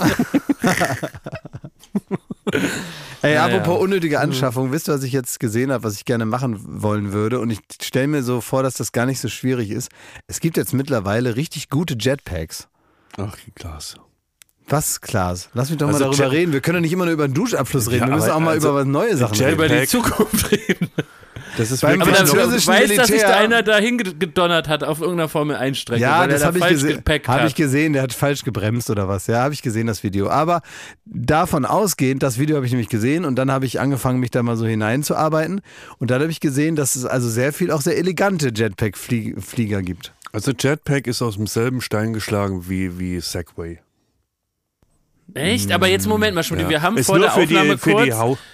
Ey, Naja. apropos unnötige Anschaffung, wisst ihr, was ich jetzt gesehen habe, was ich gerne machen wollen würde? Und ich stelle mir so vor, dass das gar nicht so schwierig ist. Es gibt jetzt mittlerweile richtig gute Jetpacks. Ach, Klaas. Was, Klaas? Lass mich doch mal Also darüber Jet- reden. Wir können doch nicht immer nur über den Duschabfluss reden. Ja, Wir müssen aber auch mal also über was neue Sachen Jet- reden. Über die Pack. Zukunft reden. Das ist Beim wirklich Aber dann, Französischen du weißt, dass sich da Militär- einer dahin gedonnert hat auf irgendeiner Formel eins Strecke, Ja, weil er das da habe ich, falsch gese gepackt hab hat. ich gesehen. Der hat falsch gebremst oder was. Ja, habe ich gesehen, das Video. Aber davon ausgehend, das Video habe ich nämlich gesehen und dann habe ich angefangen, mich da mal so hineinzuarbeiten. Und dann habe ich gesehen, dass es also sehr viel, auch sehr elegante Jetpack-Flieger gibt. Also Jetpack ist aus demselben Stein geschlagen wie, wie Segway. Echt? Aber jetzt Moment mal, Schmidt, Ja. wir haben Ist vor nur der für die, Aufnahme für kurz, die Hau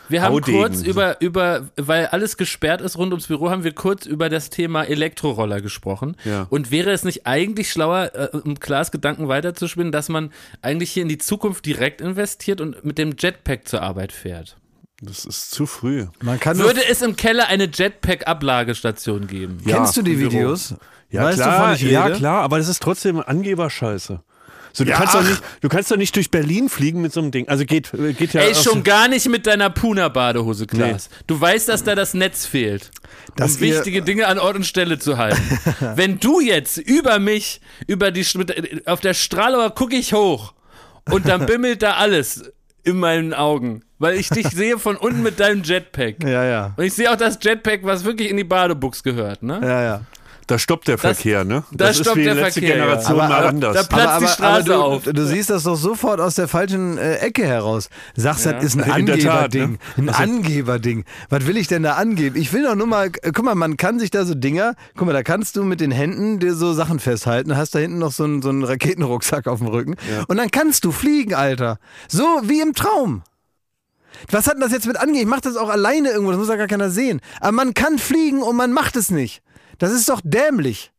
Wir haben Haudegen. kurz über, über, weil alles gesperrt ist rund ums Büro, haben wir kurz über das Thema Elektroroller gesprochen. Ja. Und wäre es nicht eigentlich schlauer, äh, um Klaas Gedanken weiterzuspinnen, dass man eigentlich hier in die Zukunft direkt investiert und mit dem Jetpack zur Arbeit fährt? Das ist zu früh. Man kann Würde nur, es im Keller eine Jetpack-Ablagestation geben? Ja, kennst du die im Büro. Videos? Ja, weißt klar, du, wovon ich rede? ja, klar, aber das ist trotzdem Angeberscheiße. So, du, Ja, kannst doch ach. nicht, du kannst doch nicht durch Berlin fliegen mit so einem Ding. Also geht, geht ja. Ey, aus- schon gar nicht mit deiner Puna-Badehose, Klaas. Du weißt, dass da das Netz fehlt, Dass um ihr- wichtige Dinge an Ort und Stelle zu halten. Wenn du jetzt über mich, über die, mit, auf der Strahlauer gucke ich hoch und dann bimmelt da alles in meinen Augen, weil ich dich sehe von unten mit deinem Jetpack. Ja, ja. Und ich sehe auch das Jetpack, was wirklich in die Badebuchs gehört, ne? Ja, ja. Da stoppt der Verkehr, ne? da Das ist stoppt wie die der letzte Verkehr, ja. Generation Aber- mal aber- anders. da platzt die Straße du, auf. Du siehst das doch sofort aus der falschen äh, Ecke heraus. Sagst, Ja. das ist ein In der Tat, Angeberding. ne? Ein Also- Angeberding. Was will ich denn da angeben? Ich will doch nur mal, äh, guck mal, man kann sich da so Dinger, guck mal, da kannst du mit den Händen dir so Sachen festhalten, hast da hinten noch so einen, so einen Raketenrucksack auf dem Rücken und dann kannst du fliegen, Alter. So wie im Traum. Was hat denn das jetzt mit angehen? Ich mach das auch alleine irgendwo, das muss ja gar keiner sehen. Aber man kann fliegen und man macht es nicht. Das ist doch dämlich.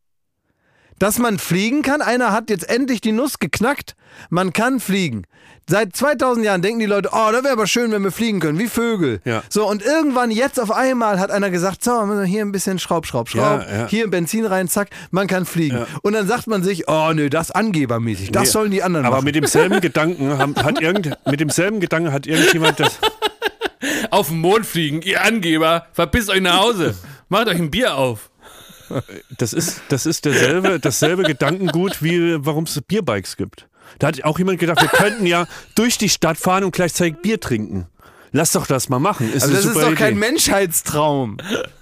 Dass man fliegen kann, einer hat jetzt endlich die Nuss geknackt, man kann fliegen. Seit zweitausend Jahren denken die Leute, oh, das wäre aber schön, wenn wir fliegen können, wie Vögel. Ja. So, und irgendwann jetzt auf einmal hat einer gesagt, so, hier ein bisschen Schraub, Schraub, Schraub, Ja, ja. hier Benzin rein, zack, man kann fliegen. Ja. Und dann sagt man sich, oh nö, das angebermäßig, das Nee, sollen die anderen Aber machen. mit demselben Gedanken haben, hat irgend, mit demselben Gedanken hat irgendjemand das. Auf den Mond fliegen, ihr Angeber, verpisst euch nach Hause. Macht euch ein Bier auf. Das ist, das ist derselbe, dasselbe Gedankengut, wie warum es Bierbikes gibt. Da hat auch jemand gedacht, wir könnten ja durch die Stadt fahren und gleichzeitig Bier trinken. Lass doch das mal machen. Ist Also eine das ist super doch kein Idee. Menschheitstraum.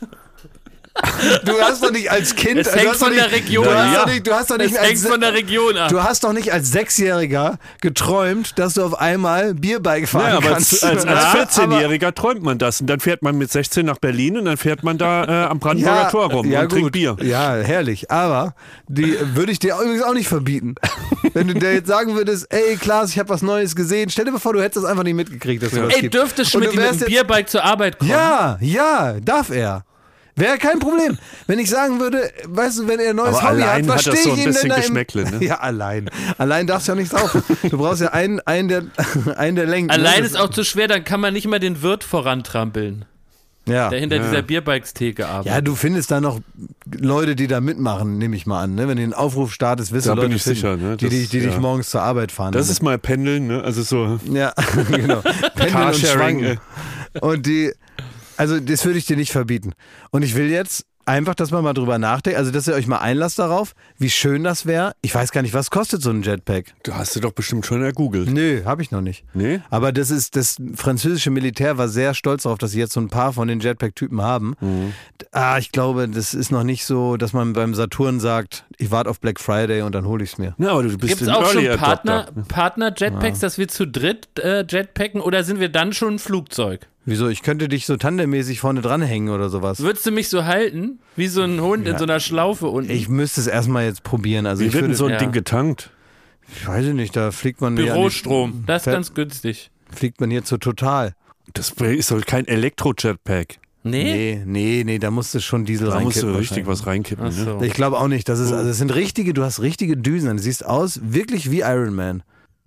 Du hast doch nicht als Kind... Es du hängt hast doch von der nicht- Region du hast ab. doch nicht, du hast doch nicht Es als, hängt von der Region ab. Du hast doch nicht als Sechsjähriger geträumt, dass du auf einmal Bierbike fahren Ja, aber kannst. als, als, Ja, als aber- vierzehnjähriger träumt man das. Und dann fährt man mit sechzehn nach Berlin und dann fährt man da äh, am Brandenburger Tor rum ja, und trinkt gut. Bier. Ja, herrlich. Aber die würde ich dir übrigens auch nicht verbieten. Wenn du dir jetzt sagen würdest, ey Klaas, ich habe was Neues gesehen. Stell dir mal vor, du hättest das einfach nicht mitgekriegt, dass du das Ey, gibt. dürfte Und Schmidt du mit wärst dem jetzt- Bierbike zur Arbeit kommen? Ja, ja, darf er. Wäre kein Problem. Wenn ich sagen würde, weißt du, wenn er ein neues Aber Hobby hat, allein was hat das stehe so ich ein ihm denn bisschen da im... Geschmäckle, ne? Ja, allein. Allein darfst du ja nicht saufen. Du brauchst ja einen, einen, der, einen der lenkt. Allein ne? ist auch zu schwer, dann kann man nicht mal den Wirt vorantrampeln, Ja. der hinter Ja. dieser Bierbikes-Theke arbeitet. Ja, du findest da noch Leute, die da mitmachen, nehme ich mal an. Ne? Wenn du den Aufruf startest, wirst Da du bin Leute ich finden, sicher, ne? die, Das- dich, die dich ja. morgens zur Arbeit fahren. Das damit. ist mal Pendeln, ne? Also so. Ja, genau. Pendeln und Carsharing, Schwanken. Und die, also das würde ich dir nicht verbieten. Und ich will jetzt einfach, dass man mal drüber nachdenkt, also dass ihr euch mal einlasst darauf, wie schön das wäre. Ich weiß gar nicht, was kostet so ein Jetpack? Du hast du doch bestimmt schon ergoogelt. Nö, habe ich noch nicht. Nee? Aber das ist, das französische Militär war sehr stolz darauf, dass sie jetzt so ein paar von den Jetpack-Typen haben. Mhm. Ah, ich glaube, das ist noch nicht so, dass man beim Saturn sagt, ich warte auf Black Friday und dann hole ich es mir. Ja, aber du bist Gibt es ein auch Early schon Partner, Adopter. Partner-Jetpacks, dass wir zu dritt äh, jetpacken oder sind wir dann schon ein Flugzeug? Wieso? Ich könnte dich so tandemmäßig vorne dranhängen oder sowas. Würdest du mich so halten? Wie so ein Hund in so einer Schlaufe unten? Ich müsste es ermal jetzt probieren. Also Wie ich wird denn würde, so ein ja. Ding getankt? ich weiß nicht, da fliegt man hier, Bürostrom, das ist Fährt- ganz günstig. fliegt man hier zu Total. Das ist doch kein Elektro-Jetpack. Nee? Nee, nee, nee, da musst du schon Diesel Da musst reinkippen. du richtig wahrscheinlich. was reinkippen. Ach so. Ne? Ich glaube auch nicht. Das ist, also es sind richtige, du hast richtige Düsen. Du siehst aus wirklich wie Iron Man.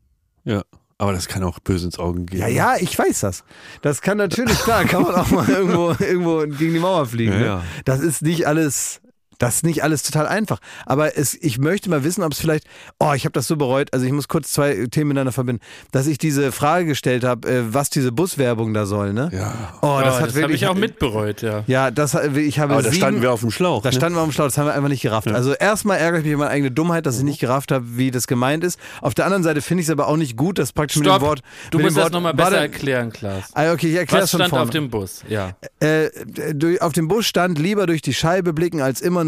Ja. Aber das kann auch böse ins Auge gehen. Ja, ja, ich weiß das. Das kann natürlich, klar, kann man auch mal irgendwo, irgendwo gegen die Mauer fliegen. Ja, ne? ja. Das ist nicht alles, das ist nicht alles total einfach. Aber es, ich möchte mal wissen, ob es vielleicht, oh, ich habe das so bereut, also ich muss kurz zwei Themen miteinander verbinden, dass ich diese Frage gestellt habe, äh, was diese Buswerbung da soll, ne? Ja. Oh, Oh, das hat das habe wirklich, ich auch mitbereut, ja. Ja, das, hat- ich habe Aber da sieben, standen wir auf dem Schlauch. Da ne? standen wir auf dem Schlauch, das haben wir einfach nicht gerafft. Also erstmal ärgere ich mich über meine eigene Dummheit, dass ich nicht gerafft habe, wie das gemeint ist. Auf der anderen Seite finde ich es aber auch nicht gut, dass praktisch mit Stopp, dem Wort... du mit musst dem das Wort, nochmal besser warte, erklären, Klaas. Ah, okay, ich erkläre Was es von stand vorne. auf dem Bus? Ja. Äh, durch, auf dem Bus stand, lieber durch die Scheibe blicken, als immer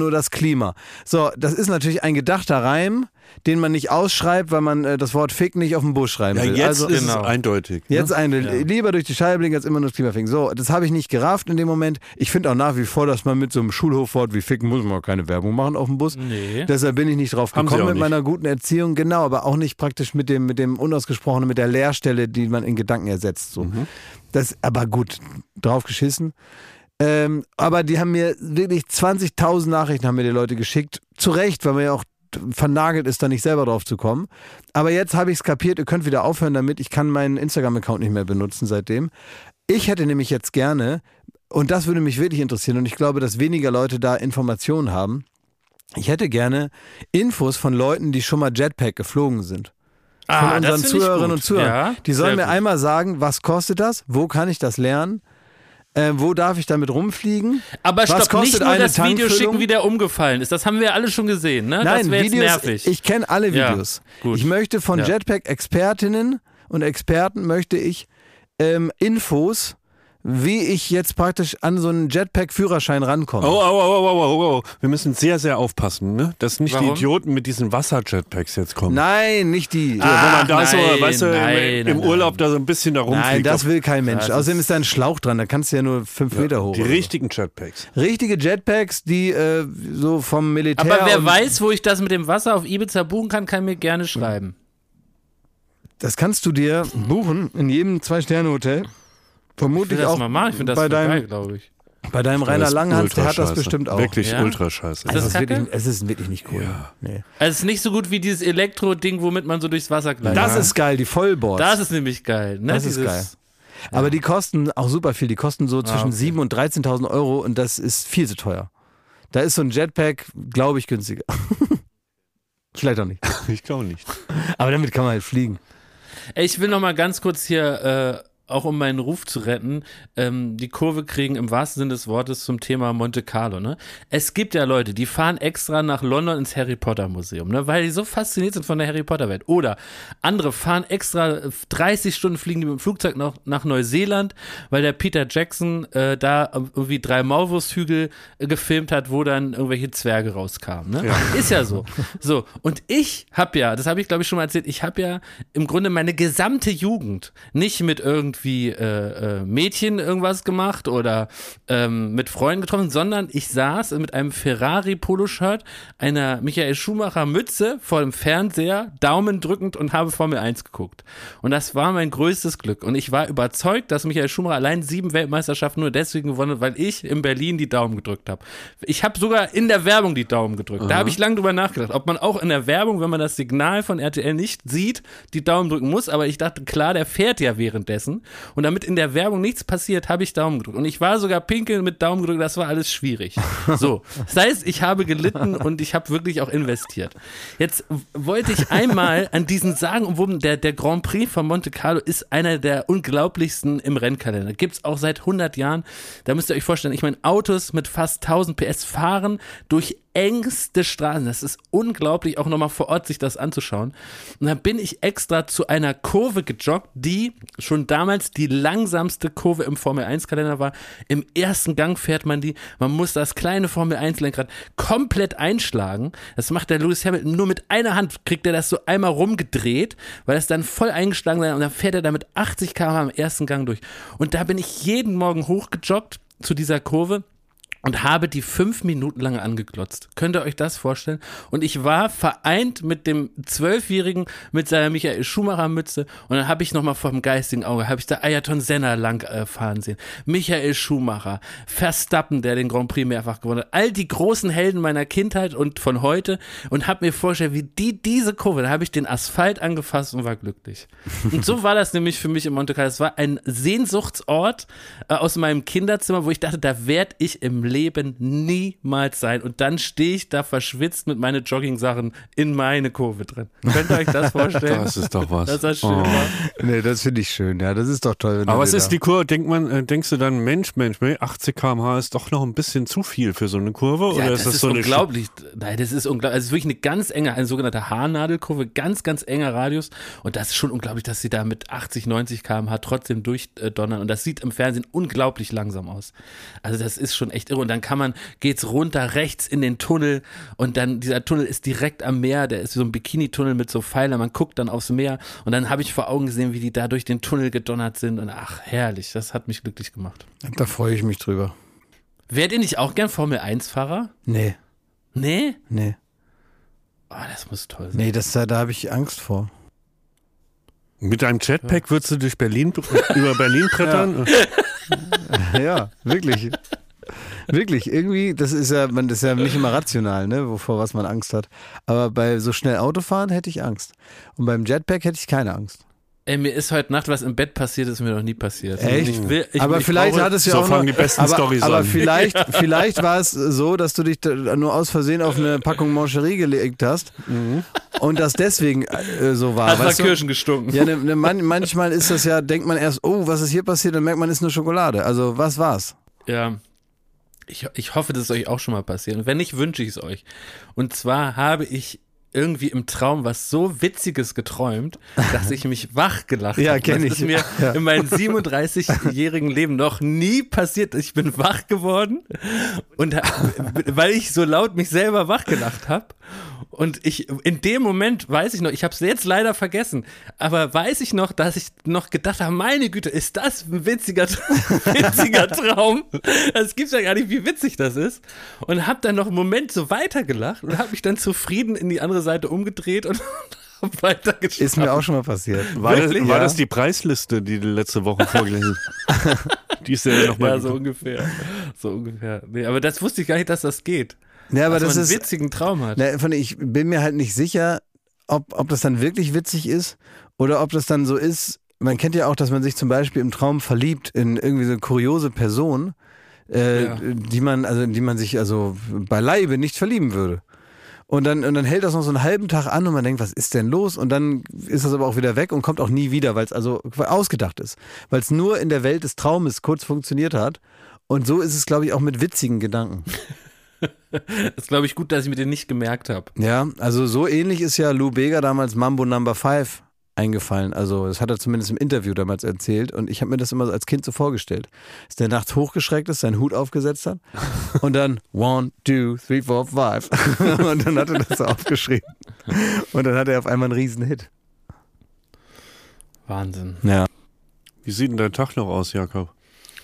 nur das Klima. So, das ist natürlich ein gedachter Reim, den man nicht ausschreibt, weil man äh, das Wort Fick nicht auf den Busch schreiben Ja, will. jetzt also, ist genau. es eindeutig. Jetzt ne? eine, Ja. lieber durch die Scheibe blinken als immer nur das Klima ficken. So, das habe ich nicht gerafft in dem Moment. Ich finde auch nach wie vor, dass man mit so einem Schulhofwort wie Ficken muss man auch keine Werbung machen auf dem Bus. Nee. Deshalb bin ich nicht drauf Haben Sie gekommen auch mit nicht. meiner guten Erziehung. Genau, aber auch nicht praktisch mit dem, mit dem Unausgesprochenen, mit der Leerstelle, die man in Gedanken ersetzt. So. Mhm. Das, aber gut, drauf geschissen. Ähm, aber die haben mir wirklich zwanzigtausend Nachrichten haben mir die Leute geschickt. Zu Recht, weil man ja auch vernagelt ist, da nicht selber drauf zu kommen. Aber jetzt habe ich es kapiert, ihr könnt wieder aufhören damit. Ich kann meinen Instagram-Account nicht mehr benutzen seitdem. Ich hätte nämlich jetzt gerne, und das würde mich wirklich interessieren, und ich glaube, dass weniger Leute da Informationen haben, ich hätte gerne Infos von Leuten, die schon mal Jetpack geflogen sind. Von Ah, das unseren find ich Zuhörerinnen gut. und Zuhörern. Ja, die sollen sehr mir gut. einmal sagen, was kostet das? Wo kann ich das lernen? Äh, wo darf ich damit rumfliegen? Aber Was stopp, nicht kostet nur eine das Video Tankfüllung? schicken, wie der umgefallen ist. Das haben wir alle schon gesehen, ne? Nein, das wäre jetzt Videos, nervig. ich kenne alle Ja, Videos. gut. Ich möchte von Ja. Jetpack-Expertinnen und Experten möchte ich ähm, Infos, wie ich jetzt praktisch an so einen Jetpack-Führerschein rankomme. Oh, oh, oh, oh, oh, oh, oh. Wir müssen sehr, sehr aufpassen, ne? dass nicht Warum? die Idioten mit diesen Wasser-Jetpacks jetzt kommen. Nein, nicht die. Ja, wenn man da Ach, so, nein, weißt du, im, nein, im nein, Urlaub da so ein bisschen da rumfliegt. Nein, das auf will kein Mensch. Das Außerdem ist- ist da ein Schlauch dran, da kannst du ja nur fünf Meter hoch. die oder so. richtigen Jetpacks. Richtige Jetpacks, die äh, so vom Militär. Aber wer und weiß, wo ich das mit dem Wasser auf Ibiza buchen kann, kann mir gerne schreiben. Das kannst du dir buchen in jedem Zwei-Sterne-Hotel. Ich Vermutlich will das auch mal machen, ich finde das bei voll deinem, geil, glaube ich. bei deinem Rainer Das ist Langhans, der hat das ultra bestimmt auch. Wirklich Ja? ultra scheiße. Ist Also das es, ist kacke? wirklich, es ist wirklich nicht cool. Nee. Also es ist nicht so gut wie dieses Elektro-Ding, womit man so durchs Wasser gleitet. Das ist geil, die Vollboards. Das ist nämlich geil. Ne? Das ist Dieses- geil. Aber die kosten auch super viel. Die kosten so zwischen okay. sieben und dreizehntausend Euro und das ist viel zu teuer. Da ist so ein Jetpack, glaube ich, günstiger. Vielleicht auch nicht. Ich glaube nicht. Aber damit kann man halt fliegen. Ey, ich will noch mal ganz kurz hier, äh, auch um meinen Ruf zu retten, ähm, die Kurve kriegen im wahrsten Sinne des Wortes zum Thema Monte Carlo. Ne? Es gibt ja Leute, die fahren extra nach London ins Harry Potter Museum, ne? Weil die so fasziniert sind von der Harry Potter Welt. Oder andere fahren extra dreißig Stunden, fliegen die mit dem Flugzeug noch nach Neuseeland, weil der Peter Jackson äh, da irgendwie drei Maulwurfshügel äh, gefilmt hat, wo dann irgendwelche Zwerge rauskamen. Ne? Ja. Ist ja so. So, und ich habe ja, das habe ich glaube ich schon mal erzählt, ich habe ja im Grunde meine gesamte Jugend nicht mit irgendwie äh, äh, Mädchen irgendwas gemacht oder ähm, mit Freunden getroffen, sondern ich saß mit einem Ferrari-Poloshirt, einer Michael Schumacher Mütze vor dem Fernseher, Daumen drückend und habe Formel eins geguckt. Und das war mein größtes Glück. Und ich war überzeugt, dass Michael Schumacher allein sieben Weltmeisterschaften nur deswegen gewonnen hat, weil ich in Berlin die Daumen gedrückt habe. Ich habe sogar in der Werbung die Daumen gedrückt. Da habe ich lange drüber nachgedacht, ob man auch in der Werbung, wenn man das Signal von R T L nicht sieht, die Daumen drücken muss. Aber ich dachte, klar, der fährt ja währenddessen. Und damit in der Werbung nichts passiert, habe ich Daumen gedrückt. Und ich war sogar pinkeln mit Daumen gedrückt, das war alles schwierig. So, das heißt, ich habe gelitten und ich habe wirklich auch investiert. Jetzt wollte ich einmal an diesen sagenumwobenen, der, der Grand Prix von Monte Carlo ist einer der unglaublichsten im Rennkalender. Gibt's auch seit hundert Jahren. Da müsst ihr euch vorstellen, ich meine, Autos mit fast tausend P S fahren durch engste Straßen. Das ist unglaublich, auch nochmal vor Ort sich das anzuschauen. Und dann bin ich extra zu einer Kurve gejoggt, die schon damals die langsamste Kurve im Formel eins Kalender war. Im ersten Gang fährt man die. Man muss das kleine Formel eins Lenkrad komplett einschlagen. Das macht der Lewis Hamilton nur mit einer Hand, kriegt er das so einmal rumgedreht, weil es dann voll eingeschlagen ist und dann fährt er da mit achtzig Kilometer pro Stunde im ersten Gang durch. Und da bin ich jeden Morgen hochgejoggt zu dieser Kurve und habe die fünf Minuten lang angeglotzt. Könnt ihr euch das vorstellen? Und ich war vereint mit dem Zwölfjährigen mit seiner Michael Schumacher Mütze und dann habe ich nochmal vor dem geistigen Auge, habe ich da Ayrton Senna lang äh, fahren sehen, Michael Schumacher, Verstappen, der den Grand Prix mehrfach gewonnen hat, all die großen Helden meiner Kindheit und von heute und habe mir vorgestellt, wie die diese Kurve, da habe ich den Asphalt angefasst und war glücklich. Und so war das nämlich für mich in Monte Carlo. Es war ein Sehnsuchtsort äh, aus meinem Kinderzimmer, wo ich dachte, da werde ich im Leben niemals sein. Und dann stehe ich da verschwitzt mit meinen Jogging-Sachen in meine Kurve drin. Könnt ihr euch das vorstellen? Das ist doch was. Dass das schön Oh. war. Nee, das finde ich schön. Ja, das ist doch toll. Wenn Aber du was dir ist da- die Kurve? Denkt man, äh, denkst du dann, Mensch, Mensch, Mensch, achtzig Kilometer pro Stunde ist doch noch ein bisschen zu viel für so eine Kurve? Oder Ja, ist das das ist so eine unglaublich. Nein, das ist unglaublich. Also es ist wirklich eine ganz enge, eine sogenannte Haarnadelkurve, ganz, ganz enger Radius. Und das ist schon unglaublich, dass sie da mit achtzig, neunzig Kilometer pro Stunde trotzdem durchdonnern. Und das sieht im Fernsehen unglaublich langsam aus. Also das ist schon echt irre. und dann kann man, geht's runter rechts in den Tunnel und dann, dieser Tunnel ist direkt am Meer, der ist so ein Bikini-Tunnel mit so Pfeilern, man guckt dann aufs Meer und dann habe ich vor Augen gesehen, wie die da durch den Tunnel gedonnert sind und ach, herrlich, das hat mich glücklich gemacht. Da freue ich mich drüber. Wärt ihr nicht auch gern Formel eins Fahrer? Nee, Nee? nee. Oh, das muss toll sein. Nee, das, da, da habe ich Angst vor. Mit deinem Jetpack würdest du durch Berlin, über Berlin brettern? Ja, wirklich. Wirklich, irgendwie, das ist ja, man, das ist ja nicht immer rational, ne, wovor was man Angst hat. Aber bei so schnell Autofahren hätte ich Angst. Und beim Jetpack hätte ich keine Angst. Ey, mir ist heute Nacht was im Bett passiert, ist mir noch nie passiert. Echt? Ich will, ich, aber ich vielleicht brauche, hat es ja so auch fangen noch, die besten aber, Storys aber an. vielleicht, vielleicht war es so, dass du dich da nur aus Versehen auf eine Packung Mancherie gelegt hast Mhm. und das deswegen äh, so war. hat nach weißt du? Kirschen gestunken. Ja, ne, ne, man, manchmal ist das ja, denkt man erst, oh, was ist hier passiert, dann merkt man, es ist nur Schokolade. Also was war's? Ja. Ich, ich hoffe, das ist euch auch schon mal passiert. Und wenn nicht, wünsche ich es euch. Und zwar habe ich irgendwie im Traum was so Witziges geträumt, dass ich mich wach gelacht habe. Ja, kenn ich. Das ist mir Ja. in meinem siebenunddreißigjährigen Leben noch nie passiert. Ich bin wach geworden und weil ich so laut mich selber wach gelacht habe. Und ich, in dem Moment weiß ich noch, ich habe es jetzt leider vergessen, aber weiß ich noch, dass ich noch gedacht habe, meine Güte, ist das ein witziger, witziger Traum? Das gibt's ja gar nicht, wie witzig das ist. Und habe dann noch einen Moment so weitergelacht und habe mich dann zufrieden in die andere Seite umgedreht und habe weitergeschlafen. Ist mir auch schon mal passiert. War, das, Wirklich? war Ja. das die Preisliste, die du letzte Woche vorgelesen hast? Die ist ja nochmal. Ja, so ungefähr. So ungefähr. Nee, aber das wusste ich gar nicht, dass das geht. Ja, aber dass das man ist, einen witzigen Traum hat. ne, von, ich bin mir halt nicht sicher, ob, ob das dann wirklich witzig ist oder ob das dann so ist. Man kennt ja auch, dass man sich zum Beispiel im Traum verliebt in irgendwie so eine kuriose Person, äh, Ja. die man, also in die man sich also beileibe nicht verlieben würde. Und dann, und dann hält das noch so einen halben Tag an und man denkt, was ist denn los? Und dann ist das aber auch wieder weg und kommt auch nie wieder, weil es also ausgedacht ist. Weil es nur in der Welt des Traumes kurz funktioniert hat. Und so ist es, glaube ich, auch mit witzigen Gedanken. Das ist, glaube ich, gut, dass ich mir den nicht gemerkt habe. Ja, also so ähnlich ist ja Lou Bega damals Mambo Number Five eingefallen. Also das hat er zumindest im Interview damals erzählt und ich habe mir das immer als Kind so vorgestellt. Dass der nachts hochgeschreckt ist, seinen Hut aufgesetzt hat und dann one, two, three, four, five und dann hat er das so aufgeschrieben und dann hat er auf einmal einen Riesenhit. Wahnsinn. Ja. Wie sieht denn dein Tag noch aus, Jakob?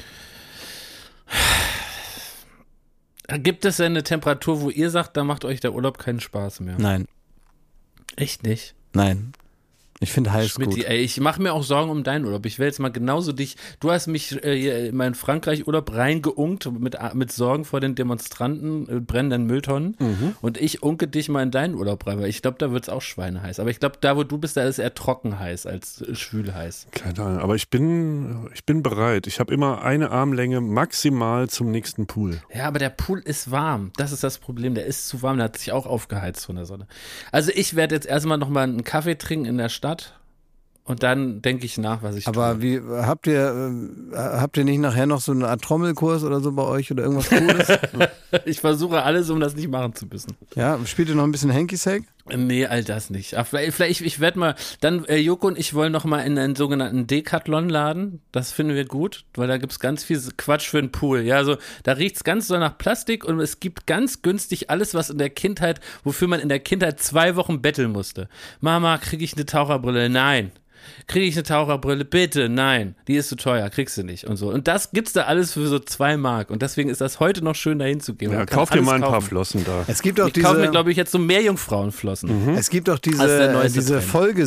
Gibt es denn eine Temperatur, wo ihr sagt, da macht euch der Urlaub keinen Spaß mehr? Nein, Echt nicht? nein. Ich finde heiß Schmidti, gut. ey, ich mache mir auch Sorgen um deinen Urlaub. Ich will jetzt mal genauso dich, du hast mich äh, hier in meinen Frankreich-Urlaub reingeunkt mit, mit Sorgen vor den Demonstranten, äh, brennenden Mülltonnen Mhm. und ich unke dich mal in deinen Urlaub rein, weil ich glaube, da wird es auch schweineheiß. Aber ich glaube, da wo du bist, da ist eher trocken heiß als äh, schwül heiß. Keine Ahnung, aber ich bin, ich bin bereit. Ich habe immer eine Armlänge maximal zum nächsten Pool. Ja, aber der Pool ist warm. Das ist das Problem. Der ist zu warm. Der hat sich auch aufgeheizt von der Sonne. Also ich werde jetzt erstmal nochmal einen Kaffee trinken in der Stadt und dann denke ich nach, was ich Aber tue. wie habt ihr äh, habt ihr nicht nachher noch so eine Art Trommelkurs oder so bei euch oder irgendwas Cooles? Ich versuche alles, um das nicht machen zu müssen. Ja, spielt ihr noch ein bisschen Hanky-Sack? Nee, all das nicht. Ach, vielleicht, vielleicht ich werde mal, dann äh, Joko und ich wollen noch mal in einen sogenannten Decathlon-Laden. Das finden wir gut, weil da gibt's ganz viel Quatsch für den Pool. Ja, also da riecht's ganz doll nach Plastik und es gibt ganz günstig alles, was in der Kindheit, wofür man in der Kindheit zwei Wochen betteln musste. Mama, kriege ich eine Taucherbrille? Nein. Kriege ich eine Taucherbrille? Bitte, nein. Die ist zu teuer, kriegst du nicht und so. Und das gibt's da alles für so zwei Mark. Und deswegen ist das heute noch schön, da hinzugehen. Ja, Man kann kauf dir alles mal ein paar kaufen. Flossen da. Es gibt auch Ich kaufe mir, diese, glaube ich, jetzt so mehr Jungfrauenflossen. es gibt auch diese, Das ist der äh, neueste diese Trend.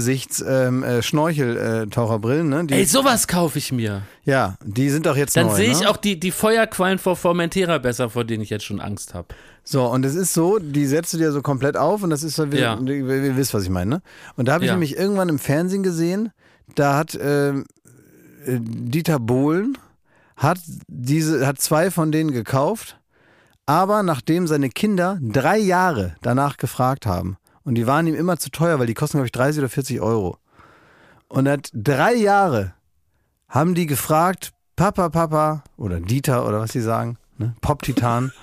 Vollgesichts-Schnorchel-Taucherbrillen, ne? Die, Ey, sowas kaufe ich mir. ja, die sind doch jetzt Dann neu. sehe ich ne? auch die, die Feuerquallen vor Formentera besser, vor denen ich jetzt schon Angst habe. So, und es ist so, die setzt du dir so komplett auf und das ist so, Ja. ihr, ihr wisst, was ich meine, ne? Und da habe ich Ja. nämlich irgendwann im Fernsehen gesehen, da hat ähm, äh, Dieter Bohlen hat diese, hat zwei von denen gekauft, aber nachdem seine Kinder drei Jahre danach gefragt haben und die waren ihm immer zu teuer, weil die kosten, glaube ich, dreißig oder vierzig Euro. Und er hat drei Jahre haben die gefragt, Papa, Papa, oder Dieter oder was sie sagen, ne? Pop-Titan,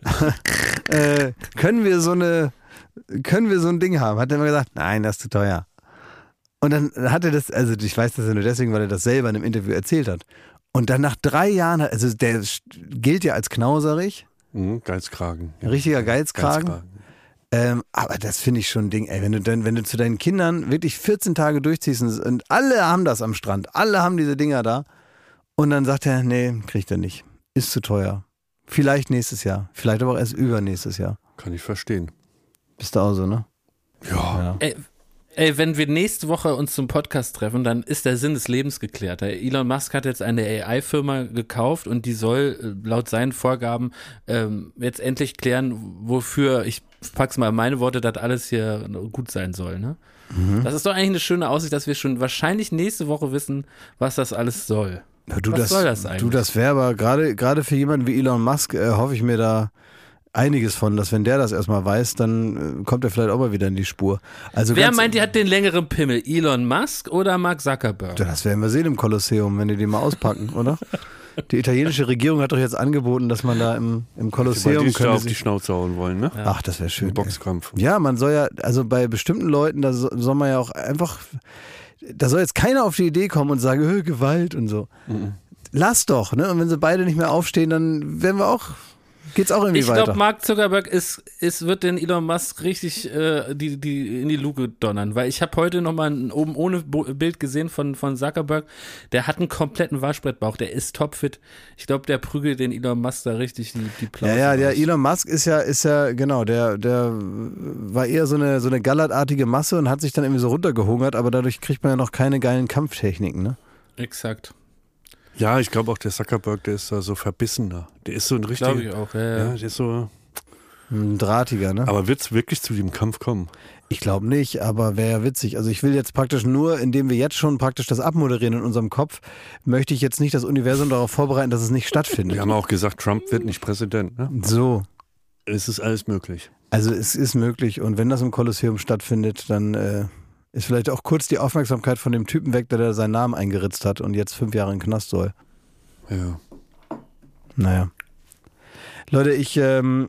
äh, können wir so eine, können wir so ein Ding haben? Hat er immer gesagt, nein, das ist zu teuer. Und dann hat er das, also ich weiß das ja nur deswegen, weil er das selber in einem Interview erzählt hat. Und dann nach drei Jahren, also der gilt ja als knauserig, Mhm, Geizkragen. Ein richtiger Geizkragen. Geizkragen. Ähm, aber das finde ich schon ein Ding, ey. Wenn du, dann, wenn du zu deinen Kindern wirklich vierzehn Tage durchziehst und, und alle haben das am Strand, alle haben diese Dinger da und dann sagt er, nee, kriegt er nicht. Ist zu teuer. Vielleicht nächstes Jahr. Vielleicht aber auch erst übernächstes Jahr. Kann ich verstehen. Bist du auch so, ne? Ja. Ja. Ey, ey, wenn wir nächste Woche uns zum Podcast treffen, dann ist der Sinn des Lebens geklärt. Der Elon Musk hat jetzt eine A I-Firma gekauft und die soll äh, laut seinen Vorgaben ähm, jetzt endlich klären, wofür, ich pack's mal in meine Worte, das alles hier gut sein soll. Ne? Mhm. Das ist doch eigentlich eine schöne Aussicht, dass wir schon wahrscheinlich nächste Woche wissen, was das alles soll. Ja, du, was das, soll das eigentlich? Du, das wäre aber gerade gerade für jemanden wie Elon Musk äh, hoffe ich mir da einiges von, dass wenn der das erstmal weiß, dann äh, kommt er vielleicht auch mal wieder in die Spur. Also Wer ganz, meint, die hat den längeren Pimmel? Elon Musk oder Mark Zuckerberg? Ja, das werden wir sehen im Kolosseum, wenn die den mal auspacken, oder? Die italienische Regierung hat doch jetzt angeboten, dass man da im, im Kolosseum die könnte auf die sich, Schnauze hauen wollen, ne? Ach, das wäre schön. Ein Boxkampf. Ey. Ja, man soll ja, also bei bestimmten Leuten, da so, soll man ja auch einfach, da soll jetzt keiner auf die Idee kommen und sagen, Hö, Gewalt und so. Mhm. Lass doch, ne? Und wenn sie beide nicht mehr aufstehen, dann werden wir auch, geht's auch irgendwie ich weiter. Ich glaube, Mark Zuckerberg ist, ist, wird den Elon Musk richtig äh, die, die in die Luke donnern, weil ich habe heute nochmal ein oben ohne Bild gesehen von, von Zuckerberg, der hat einen kompletten Waschbrettbauch, der ist topfit. Ich glaube, der prügelt den Elon Musk da richtig die, die Plauze. Ja, ja, der Elon Musk ist ja, ist ja, genau, der, der war eher so eine, so eine gallertartige Masse und hat sich dann irgendwie so runtergehungert, aber dadurch kriegt man ja noch keine geilen Kampftechniken, ne? Exakt. Ja, ich glaube auch, der Zuckerberg, der ist da so verbissener. Der ist so ein richtiger. Glaube ich auch, ja, ja. Ja, der ist so. Ein Drahtiger, ne? Aber wird es wirklich zu dem Kampf kommen? Ich glaube nicht, aber wäre ja witzig. Also ich will jetzt praktisch nur, indem wir jetzt schon praktisch das abmoderieren in unserem Kopf, möchte ich jetzt nicht das Universum darauf vorbereiten, dass es nicht stattfindet. Wir haben auch gesagt, Trump wird nicht Präsident, ne? So. Es ist alles möglich. Also es ist möglich und wenn das im Kolosseum stattfindet, dann äh, ist vielleicht auch kurz die Aufmerksamkeit von dem Typen weg, der da seinen Namen eingeritzt hat und jetzt fünf Jahre in den Knast soll. Ja. Naja. Leute, ich ähm,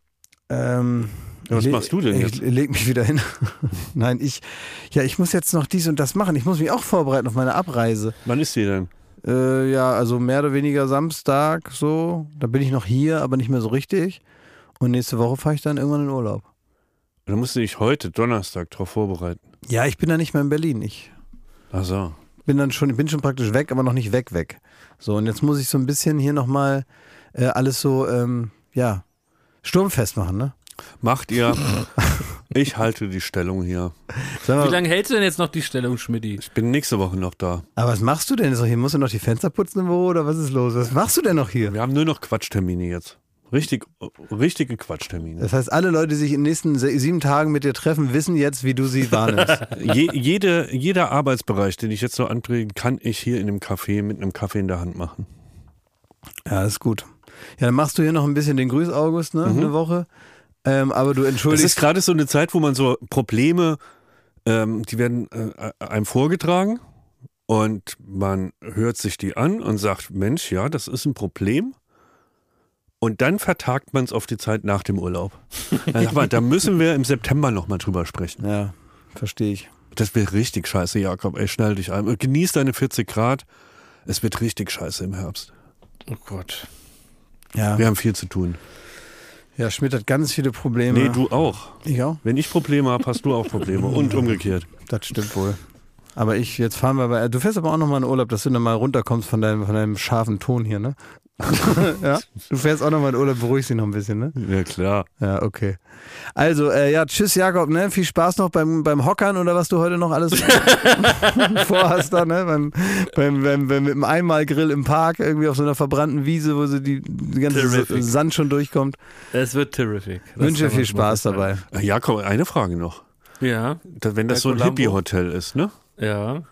ähm, Was le- machst du denn jetzt? Ich leg mich wieder hin. Nein, ich ja, ich muss jetzt noch dies und das machen. Ich muss mich auch vorbereiten auf meine Abreise. Wann ist die denn? Äh, ja, also mehr oder weniger Samstag so. Da bin ich noch hier, aber nicht mehr so richtig. Und nächste Woche fahre ich dann irgendwann in Urlaub. Da musst du dich heute, Donnerstag, darauf vorbereiten. Ja, ich bin dann nicht mehr in Berlin. Ich Ach so. bin dann schon, ich bin schon praktisch weg, aber noch nicht weg, weg. So, und jetzt muss ich so ein bisschen hier nochmal äh, alles so, ähm, ja, sturmfest machen, ne? Macht ihr. Ich halte die Stellung hier. Sag mal, Wie lange hältst du denn jetzt noch die Stellung, Schmidti? Ich bin nächste Woche noch da. aber was machst du denn jetzt noch hier? Musst du noch die Fenster putzen im Büro oder was ist los? Was machst du denn noch hier? Wir haben nur noch Quatschtermine jetzt. Richtig, richtige Quatschtermine. Das heißt, alle Leute, die sich in den nächsten se- sieben Tagen mit dir treffen, wissen jetzt, wie du sie wahrnimmst. Je, jede, jeder Arbeitsbereich, den ich jetzt so antrete, kann ich hier in dem Café mit einem Kaffee in der Hand machen. Ja, ist gut. Ja, dann machst du hier noch ein bisschen den Grüß August, ne? Eine Woche. Ähm, aber du Das entschuldigst. ist gerade so eine Zeit, wo man so Probleme, ähm, die werden äh, einem vorgetragen und man hört sich die an und sagt, Mensch, ja, das ist ein Problem. Und dann vertagt man es auf die Zeit nach dem Urlaub. Dann sagt man, da müssen wir im September nochmal drüber sprechen. Ja, verstehe ich. Das wird richtig scheiße, Jakob. Ey, schnell dich ein. Genieß deine vierzig Grad. Es wird richtig scheiße im Herbst. Oh Gott. Ja. Wir haben viel zu tun. Ja, Schmidt hat ganz viele Probleme. Nee, du auch. Ich auch? Wenn ich Probleme habe, hast du auch Probleme. Und umgekehrt. Das stimmt wohl. Aber ich, jetzt fahren wir bei, du fährst aber auch nochmal in Urlaub, dass du dann mal runterkommst von deinem, von deinem scharfen Ton hier, ne? Ja? Du fährst auch nochmal in Urlaub, beruhigst dich noch ein bisschen, ne? Ja, klar. Ja, okay. Also, äh, ja, tschüss Jakob, ne? Viel Spaß noch beim, beim Hockern oder was du heute noch alles vorhast da, ne? Beim, beim, beim, beim, mit dem Einmalgrill im Park, irgendwie auf so einer verbrannten Wiese, wo so die, die ganze Terrific. Sand schon durchkommt. Es wird terrific. Das Wünsche dir kann man viel schon mal Spaß festhalten. dabei. Äh, Jakob, eine Frage noch. Ja, Da, wenn das Herr so ein Columbo? Hippie-Hotel ist, ne? ja.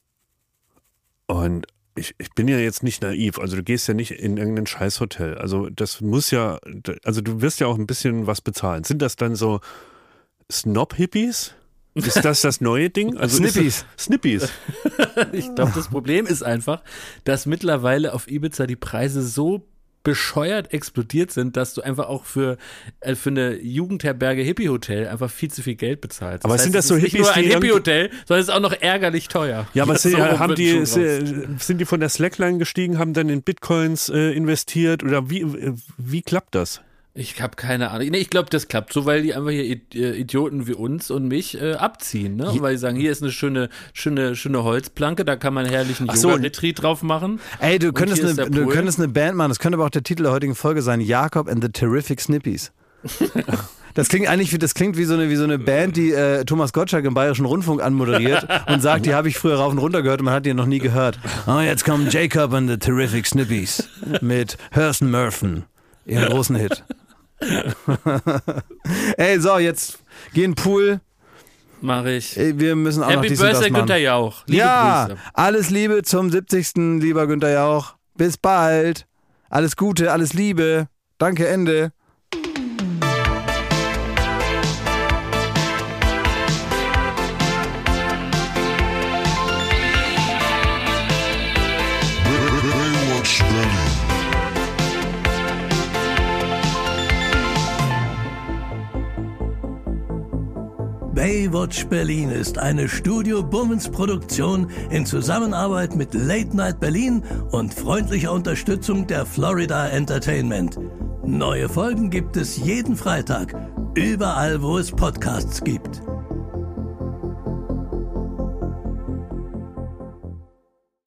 Und ich, ich bin ja jetzt nicht naiv, also du gehst ja nicht in irgendein Scheißhotel. Also das muss ja, also du wirst ja auch ein bisschen was bezahlen. Sind das dann so Snob-Hippies? Ist das das neue Ding? Also Snippies. Das, Snippies. Ich glaube, das Problem ist einfach, dass mittlerweile auf Ibiza die Preise so bescheuert explodiert sind, dass du einfach auch für, äh, für eine Jugendherberge Hippie-Hotel einfach viel zu viel Geld bezahlst. Aber das sind heißt, das so es ist Hippies, nicht nur ein die Hippie-Hotel, sondern es ist auch noch ärgerlich teuer. Ja, aber sind, So rum haben wird die, schon raus. sind die von der Slackline gestiegen, haben dann in Bitcoins äh, investiert oder wie, wie klappt das? Ich habe keine Ahnung. Nee, ich glaube, das klappt so, weil die einfach hier Idioten wie uns und mich äh, abziehen, ne? Und weil die sagen, hier ist eine schöne, schöne, schöne Holzplanke, da kann man herrlichen so. Yoga-Retreat drauf machen. Ey, du könntest, eine, du könntest eine Band machen, das könnte aber auch der Titel der heutigen Folge sein, Jakob and the Terrific Snippies. Das klingt eigentlich wie, das klingt wie so eine, wie so eine Band, die äh, Thomas Gottschalk im Bayerischen Rundfunk anmoderiert und sagt, die habe ich früher rauf und runter gehört und man hat die noch nie gehört. Oh, jetzt kommen Jacob and the Terrific Snippies mit Hurston Murphy, ihren großen Hit. Ey, so, jetzt geh in den Pool. Mach ich. Ey, wir müssen auch Happy noch dies und das Birthday, machen. Günther Jauch. Liebe ja, Grüße. Alles Liebe zum siebzigsten lieber Günther Jauch. Bis bald. Alles Gute, alles Liebe. Danke, Ende. Baywatch Berlin ist eine Studio Bummens Produktion in Zusammenarbeit mit Late Night Berlin und freundlicher Unterstützung der Florida Entertainment. Neue Folgen gibt es jeden Freitag, überall wo es Podcasts gibt.